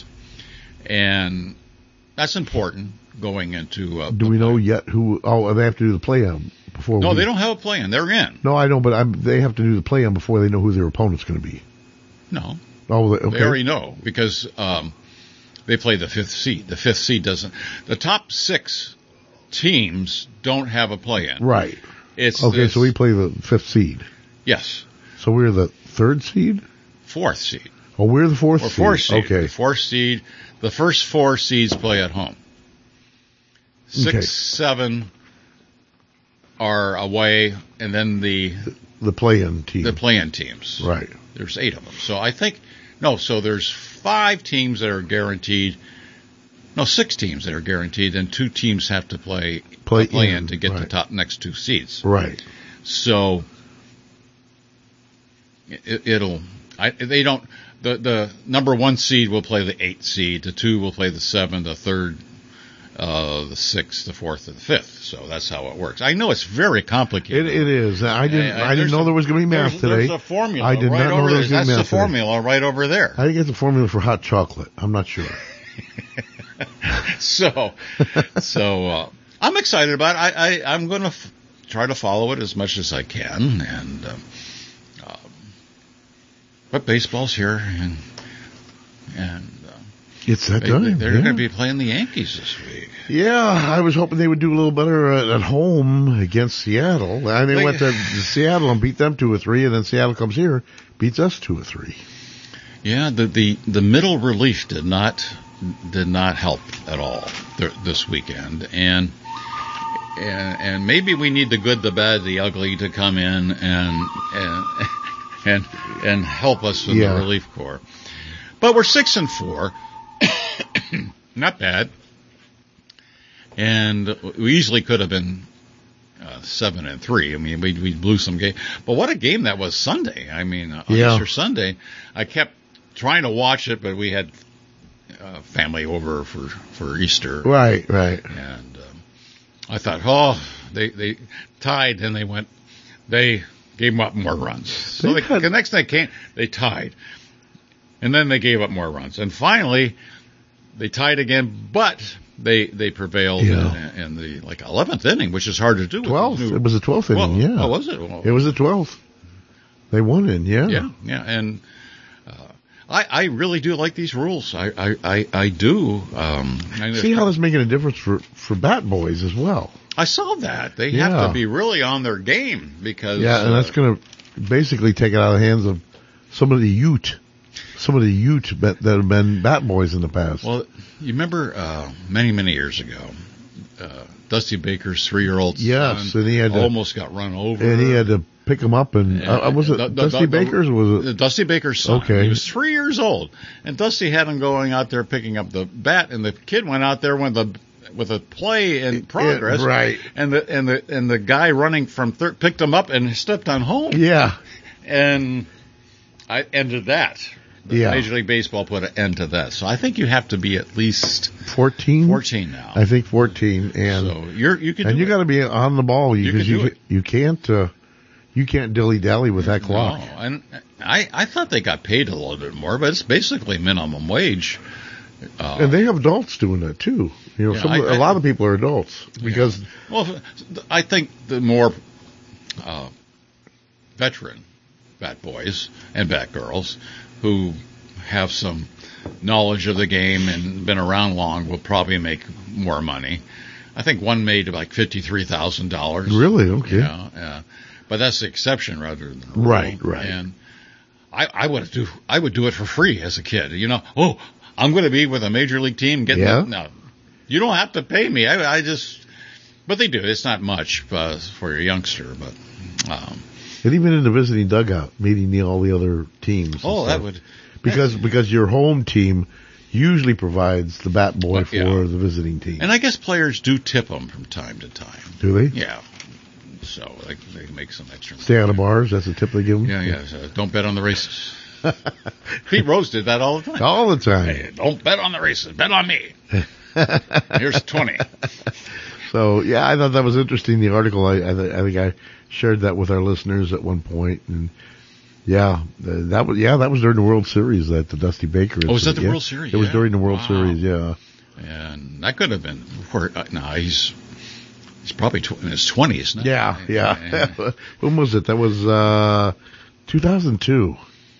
and that's important going into. Uh, Do we know yet who? Oh, they have to do the play-in before. No, we, they don't have a plan. They're in. No, I know, but I'm, they have to do the play-in before they know who their opponent's going to be. No, Oh, okay. they already know because um, they play the fifth seed. The fifth seed doesn't. The top six teams don't have a play-in. Right. It's Okay, this- so we play the fifth seed. yes, So we're the third seed. fourth seed. Oh, we're the fourth Or seed. fourth seed. Okay. The fourth seed. The first four seeds play at home. Six, Okay. seven are away, and then the The play-in team. the play-in teams. Right. There's eight of them. So I think no. So there's five teams that are guaranteed. No, six teams that are guaranteed, and two teams have to play Play play in in, to get the right. top next two seeds. Right. So it, it'll. I, they don't. The the number one seed will play the eighth seed. The two will play the seven. The third, uh, the sixth, the fourth, and the fifth. So that's how it works. I know it's very complicated. It, it is. I didn't. Uh, I didn't there's know a- there was going to be math there's, today. There's a formula. I did right not know over there there. was going That's to be the math today. formula right over there. I think it's a formula for hot chocolate. I'm not sure. so, so uh, I'm excited about it. I, I I'm going to f- try to follow it as much as I can, and um, um, but baseball's here, and and uh, It's that they, time. they're yeah. going to be playing the Yankees this week. Yeah, I was hoping they would do a little better at, at home against Seattle. And they They- went to Seattle and beat them two or three, and then Seattle comes here, beats us two or three. Yeah, the the, the middle relief did not did not help at all th- this weekend, and. And, and maybe we need the good, the bad, the ugly to come in and and and and help us in Yeah. the relief corps. But we're six and four, not bad, and we easily could have been uh, seven and three. I mean, we we blew some game, but what a game that was Sunday. I mean, uh, on Yeah. Easter Sunday, I kept trying to watch it, but we had uh, family over for for Easter. Right, right. And um, I thought, oh, they they tied, and they went, they gave up more runs. So They they, had- the next they came, they tied, and then they gave up more runs, and finally they tied again, but they they prevailed Yeah. in, in the like eleventh inning, which is hard to do. with Twelfth. new- It was the twelfth inning. Well, Yeah. Oh, was it? Well, It was the twelfth. They won it. Yeah. yeah, yeah, and. Uh, I, I really do like these rules. I I, I, I do. Um, I See how that's making a difference for for bat boys as well. I saw that. They Yeah. have to be really on their game because Yeah, and uh, that's going to basically take it out of the hands of some of the Ute, some of the Ute that that have been bat boys in the past. Well, you remember uh, many many years ago, uh, Dusty Baker's three-year-old Yes, son and he had to- almost got run over, and he had to pick them up, and uh, was it The- the- Dusty the- Baker's? Or was it? Dusty Baker's son? Okay. He was three years old, and Dusty had him going out there picking up the bat, and the kid went out there with the with a play in progress, right. And the and the and the guy running from third picked him up and stepped on home. Yeah, And I ended that. The Yeah. Major League Baseball put an end to that. So I think you have to be at least fourteen. fourteen now. I think fourteen, and so you're you can and do you it. got to be on the ball You because can you do it. you can't uh, you can't dilly dally with that clock. No, and I I thought they got paid a little bit more, but it's basically minimum wage. Uh, And they have adults doing that too. You know, Yeah, some I- of the- I- a lot of people are adults because well, I think the more uh, veteran bat boys and bat girls who have some knowledge of the game and been around long will probably make more money. I think one made like fifty-three thousand dollars. really okay. Yeah, yeah. But that's the exception rather than the rule. Right, right. And I, I would do I would do it for free as a kid. You know, oh, I'm going to be with a major league team. Getting Yeah. the, no, you don't have to pay me. I, I just, but they do. It's not much uh, for a youngster, but um, And even in the visiting dugout, meeting the, all the other teams. and oh, that stuff. would because because your home team usually provides the bat boy Well, for yeah. the visiting team. And I guess players do tip them from time to time. Do they? Yeah. So like they make some extra. Stay out of bars. That's a tip they give them. Yeah, yeah. So don't bet on the races. Pete Rose did that all the time. All the time. Hey, don't bet on the races. Bet on me. Here's twenty. So yeah, I thought that was interesting. The article, I, I, th- I think I shared that with our listeners at one point, and yeah, th- that was yeah that was during the World Series that the Dusty Baker. Oh, was that incident. the Yeah. World Series? It was Yeah. during the World Wow. Series. Yeah. And that could have been. Where, uh, no, he's he's probably tw- in his twenties now. Yeah, yeah. And- When was it? That was uh, two thousand two.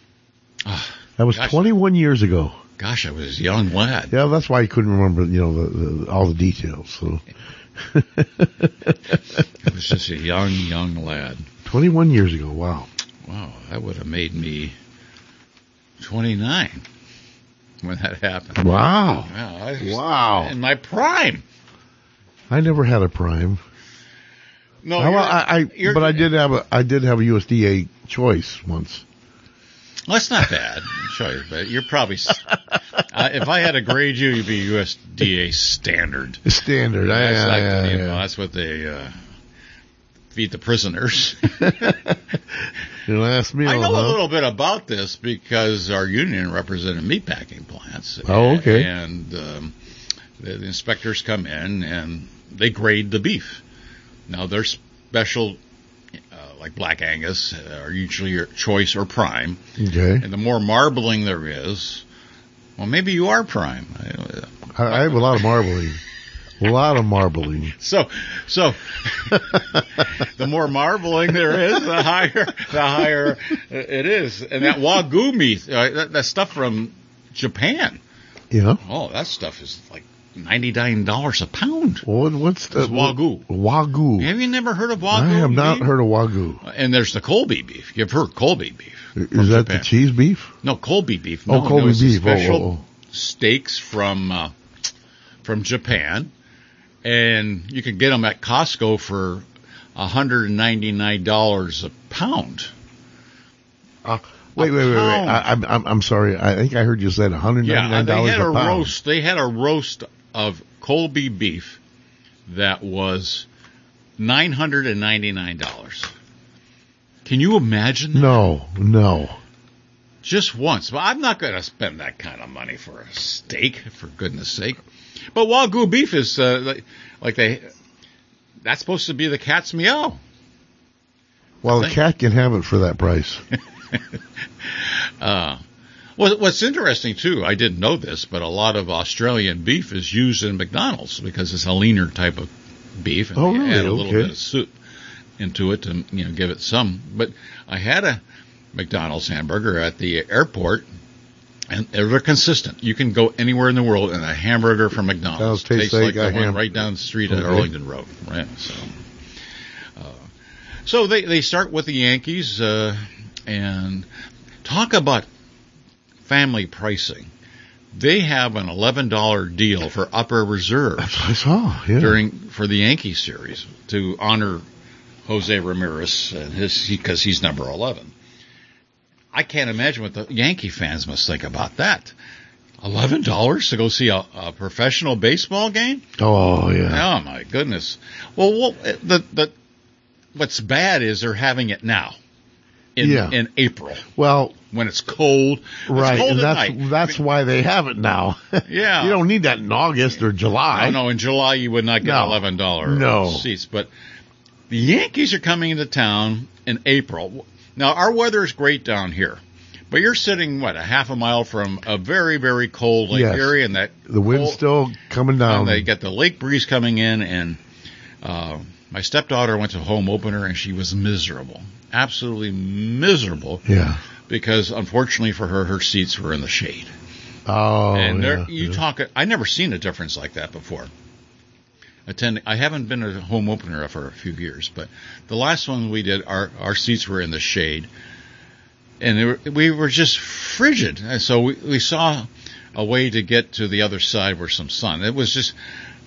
Ah, That was gosh. twenty-one years ago. Gosh, I was a young lad. Yeah, that's why I couldn't remember, you know, the, the, all the details. So, I was just a young, young lad. twenty-one years ago. Wow. Wow, that would have made me twenty-nine when that happened. Wow. Wow, I was Wow. in my prime. I never had a prime. No, I, you're- I, I you're- but I did have a, I did have a U S D A choice once. Well, that's not bad. Sure, but you're probably. s- Uh, if I had to grade you, you'd be U S D A standard. Standard. I, That's, I, like, I, you know, that's what they uh, feed the prisoners. Your last meal, I know huh? a little bit about this because our union represented meatpacking plants. Oh, okay. And um, the, the inspectors come in and they grade the beef. Now, their special, uh, like Black Angus, uh, are usually your choice or prime. Okay. And the more marbling there is, well, maybe you are prime. I- I, I have a lot of marbling. A lot of marbling. So, so the more marbling there is, the higher, the higher it is. And that Wagyu meat, uh, that, that stuff from Japan, Yeah. oh, that stuff is like ninety-nine dollars a pound. What, what's the It's Wagyu. Wagyu. Have you never heard of Wagyu? I have not beef? heard of Wagyu. And there's the Colby beef. You've heard Colby beef. from Is that Japan. the cheese beef? No, Colby beef. Oh, No, Colby no, it's the beef. Oh, Special oh, oh. steaks from uh, from Japan, and you can get them at Costco for one hundred ninety-nine dollars a pound. Uh, wait, wait, wait, wait. pound. I, I'm, I'm, I'm sorry. I think I heard you said one hundred ninety-nine dollars yeah, they had a a, pound. roast. They had a roast of Colby beef that was nine hundred ninety-nine dollars. Can you imagine that? No, no. Just once. But I'm not going to spend that kind of money for a steak, for goodness sake. But Wagyu beef is uh, like, like they, that's supposed to be the cat's meow. Well, the cat can have it for that price. uh, well, what's interesting, too, I didn't know this, but a lot of Australian beef is used in McDonald's because it's a leaner type of beef. And Oh, they really? add a little Okay. bit of soup into it to, you know, give it some. But I had a McDonald's hamburger at the airport, and they're consistent. You can go anywhere in the world, and a hamburger from McDonald's Tastes tastes like like a the one ham- right down the street at Okay. Arlington Road. Right? So, uh, so they, they start with the Yankees, uh, and talk about family pricing. They have an eleven dollars deal for upper reserve I saw, yeah. during for the Yankee series to honor Jose Ramirez and his because he's number eleven. I can't imagine what the Yankee fans must think about that. Eleven dollars to go see a, a professional baseball game? Oh, yeah. Oh my goodness! Well, well the the what's bad is they're having it now in Yeah. in April Well, when it's cold. right, It's cold and at that's night. that's why they have it now. Yeah. You don't need that in August or July. I know in July you would not get No. eleven dollars No. seats, but the Yankees are coming into town in April. Now our weather is great down here, but you're sitting what a half a mile from a very very cold Lake Yes. Erie, and that The wind's cold, still coming down. and they get the lake breeze coming in, and uh, my stepdaughter went to home opener and she was miserable, absolutely miserable, yeah. because unfortunately for her, her seats were in the shade. Oh, And there, yeah. you yeah. talk. I never seen a difference like that before. Attending, I haven't been a home opener for a few years, but the last one we did, our our seats were in the shade, and they were, we were just frigid. And so we, we saw a way to get to the other side where some sun. It was just,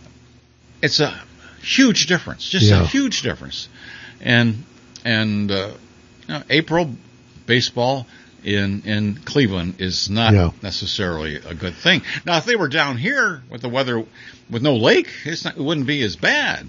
it's a huge difference, just Yeah. a huge difference. And and uh, you know, April baseball in in Cleveland is not Yeah. necessarily a good thing. Now, if they were down here with the weather with no lake, it's not, it wouldn't be as bad.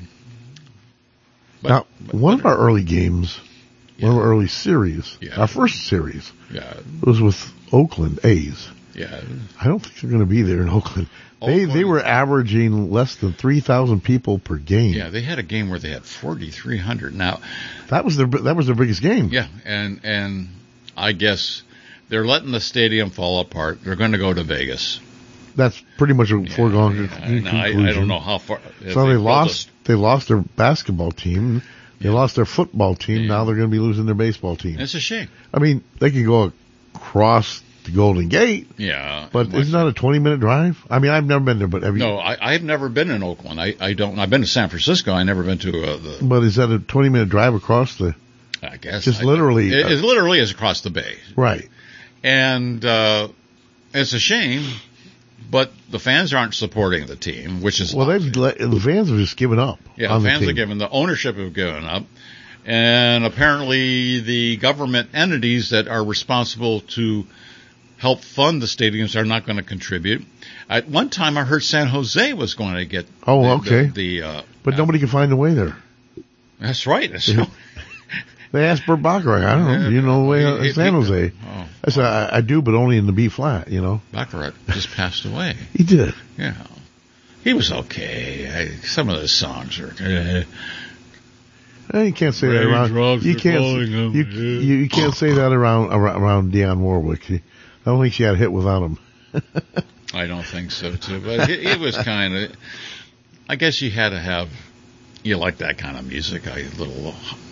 But, now, but- one but- of our early games, one of our early series, Yeah. our first series, yeah, was with Oakland A's. yeah, I don't think they're going to be there in Oakland. They Oakland- they were averaging less than three thousand people per game. yeah. They had a game where they had forty-three hundred. Now, That was their that was their biggest game. yeah, and and I guess they're letting the stadium fall apart. They're going to go to Vegas. That's pretty much a Yeah, foregone yeah, con- and I, conclusion. I don't know how far. if So they built lost. They lost their basketball team. They Yeah. lost their football team. Yeah. Now they're going to be losing their baseball team. a- It's a shame. I mean, they can go across the Golden Gate, Yeah, but isn't that a twenty minute drive? I mean, I've never been there, but have you? no, I, I've never been in Oakland. I, I don't. I've been to San Francisco. I never been to uh, the. But is that a twenty minute drive across the? I guess Just I- literally, It, uh, it literally is across the bay, Right. and uh, it's a shame. But the fans aren't supporting the team, which is Well, they've lousy. let, the fans have just given up. Yeah, on the fans team. have given, the ownership have given up. And apparently the government entities that are responsible to help fund the stadiums are not going to contribute. At one time I heard San Jose was going to get Oh, the, okay. the, the uh, But nobody can find a way there. that's right. That's Yeah. They asked Bert Bacharach. I don't know. Yeah. You know the way He- uh, he- San he- Jose. Oh, I said I, I do, but only in the B flat. You know. Baccarat just passed away. He did. Yeah. He was okay. I, some of those songs are, uh, Eh, you can't say that around. Raindrops You are can't. falling on You, my head. you you can't say that around around, around Dionne Warwick. I don't think she had a hit without him. I don't think so too, but it, it was kind of. I guess you had to have, you like that kind of music. I little.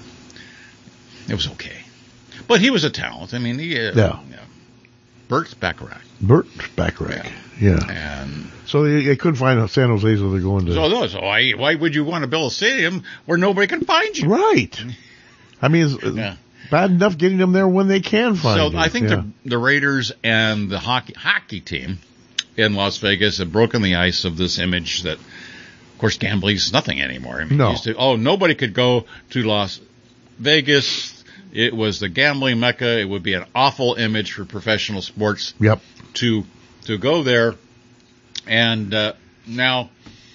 It was okay, but he was a talent. I mean, he, uh, Yeah. Bert Bacharach, Bert Bacharach. Yeah. and So they, they couldn't find out San Jose, so they're going to. so those. So why why would you want to build a stadium where nobody can find you? Right. I mean, it's Yeah. bad enough getting them there when they can find So you. I think yeah. the the Raiders and the hockey hockey team in Las Vegas have broken the ice of this image that, of course, gambling is nothing anymore. I mean, No. used to, oh, nobody could go to Las Vegas It was the gambling mecca. It would be an awful image for professional sports. Yep. To to go there, and uh, now,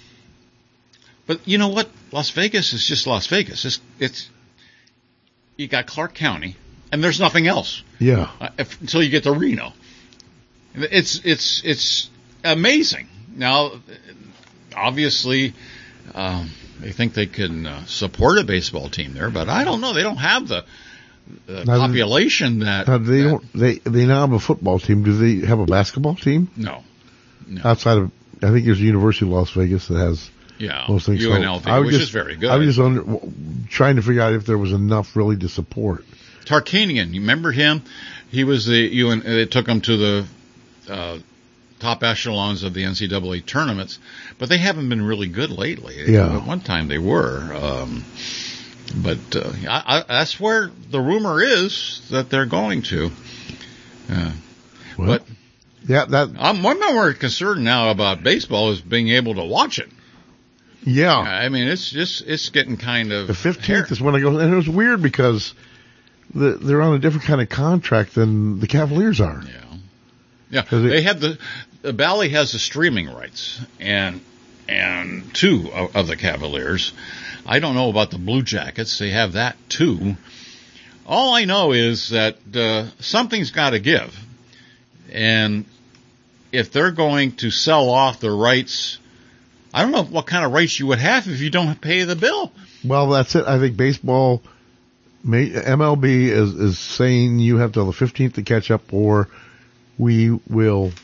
but you know what? Las Vegas is just Las Vegas. It's it's you got Clark County, and there's nothing else. Yeah. Uh, if, until you get to Reno, it's it's it's amazing. Now, obviously, um, they think they can uh, support a baseball team there, but I don't know. They don't have the, the Now, population that Now, they that- don't. They they now have a football team. Do they have a basketball team No, no. outside of? I think there's the University of Las Vegas that has yeah, most things. U N L V, I was which just, is very good. I was just under, trying to figure out if there was enough really to support. Tarkanian, you remember him? He was the U N. They took him to the uh, top echelons of the N C double A tournaments, but they haven't been really good lately. Yeah. At one time they were, um, but uh, I, I, that's where the rumor is that they're going to. Uh, Well, but yeah, that I'm one more concerned now about baseball is being able to watch it. yeah. I mean, it's just it's getting kind of The fifteenth is when I go, and it was weird because the, they're on a different kind of contract than the Cavaliers are. Yeah, yeah. 'Cause it- They have the the Valley has the streaming rights, and and two of, of the Cavaliers. I don't know about the Blue Jackets. They have that too. All I know is that uh, something's got to give, and if they're going to sell off the rights, I don't know what kind of rights you would have if you don't pay the bill. Well, that's it. I think baseball, may, M L B is is saying you have till the fifteenth to catch up, or we will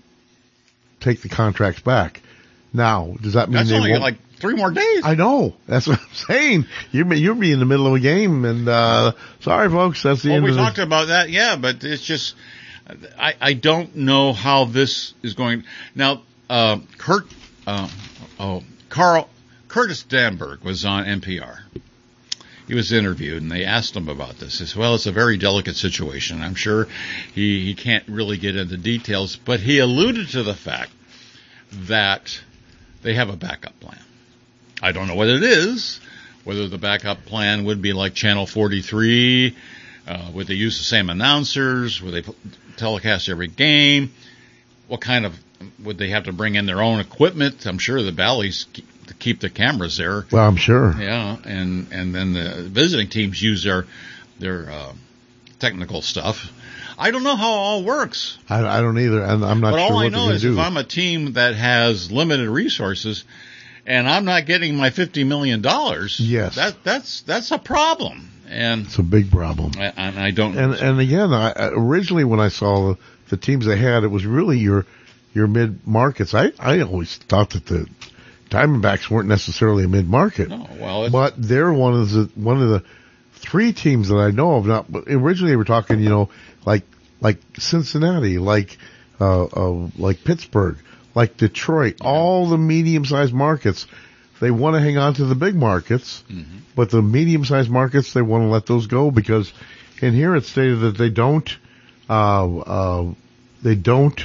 take the contracts back. Now, does that mean That's they only won't? like three more days. I know. That's what I'm saying. You may you'll be in the middle of a game, and uh sorry, folks. That's the Well, end we of talked the. about that, yeah, but it's just, I, I don't know how this is going. Now, uh, Kurt, uh, oh, Carl, Curtis Danberg was on N P R. He was interviewed, and they asked him about this. He said, well, it's a very delicate situation. I'm sure he, he can't really get into details, but he alluded to the fact that they have a backup plan. I don't know what it is, whether the backup plan would be like Channel forty-three, uh, would they use the same announcers, would they p- telecast every game, what kind of, would they have to bring in their own equipment? I'm sure the Valleys keep, to keep the cameras there. Well, I'm sure. Yeah, and, and then the visiting teams use their, their uh, technical stuff. I don't know how it all works. I, I don't either, and I'm not But sure all what I they're know going is to do. if I'm a team that has limited resources and I'm not getting my fifty million dollars, Yes. that that's that's a problem. And It's a big problem. I, and I don't And and again, I, I- originally when I saw the, the teams they had, it was really your your mid markets. I I always thought that the Diamondbacks weren't necessarily a mid market, know. Well, it's, but they're one of the one of the three teams that I know of. Not but originally they were talking, you know, like like Cincinnati, like uh, uh like Pittsburgh, like Detroit, all the medium sized markets. They want to hang on to the big markets, mm-hmm. but the medium sized markets they want to let those go because in here it's stated that they don't uh uh they don't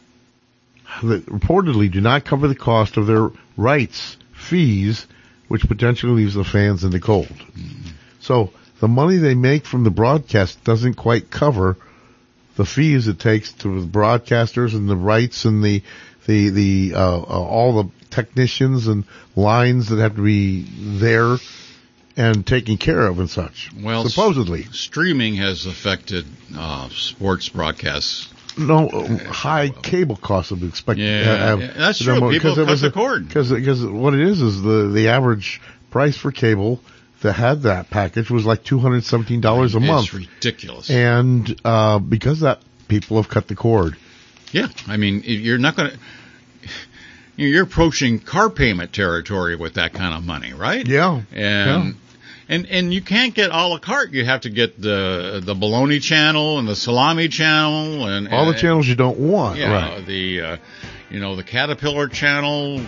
that reportedly do not cover the cost of their rights fees, which potentially leaves the fans in the cold. Mm-hmm. So the money they make from the broadcast doesn't quite cover the fees it takes to the broadcasters and the rights and the the the uh, uh, all the technicians and lines that have to be there and taken care of and such. well, supposedly, s- streaming has affected uh, sports broadcasts. no uh, high cable costs would be expected. Yeah, yeah, that's true. People cut the cord. because because what it is is the the average price for cable that had that package was like two hundred seventeen dollars a month. It's ridiculous. And uh, because of that, people have cut the cord. Yeah, I mean, you're not going to. You're approaching car payment territory with that kind of money, right? Yeah. And Yeah. and and you can't get a la carte. You have to get the the bologna channel and the salami channel and All the and, channels you don't want. Yeah, Right. the uh, you know the Caterpillar channel.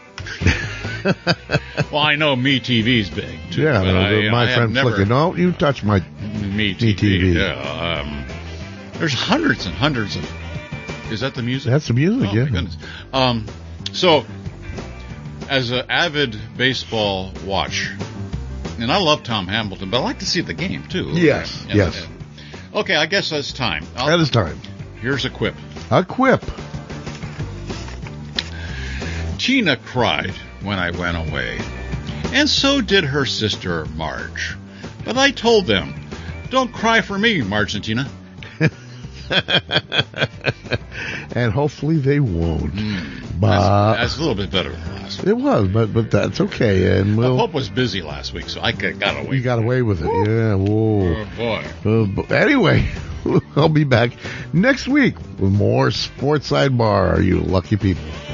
Well, I know Me T V's big too. Yeah. but the- I, the- my I have friend never, Flicker. No, you touch my. Me T V. Me T V. Yeah. Um, there's hundreds and hundreds of. Is that the music? That's the music, Oh, yeah. my goodness. Um, so, as an avid baseball watch, And I love Tom Hamilton, but I like to see the game, too. Yes, Yeah, yes. yeah. Okay, I guess that's time. I'll, That is time. Here's a quip. A quip. Tina cried when I went away, and so did her sister Marge. But I told them, don't cry for me, Marge and Tina. And hopefully they won't. Mm, but that's, that's a little bit better than last week. it was, but but that's okay. And Well, we'll, Pope was busy last week, so I got got away. we got away with it. Yeah. Whoa. Oh, boy. Uh, but anyway, I'll be back next week with more Sports Sidebar. You lucky people.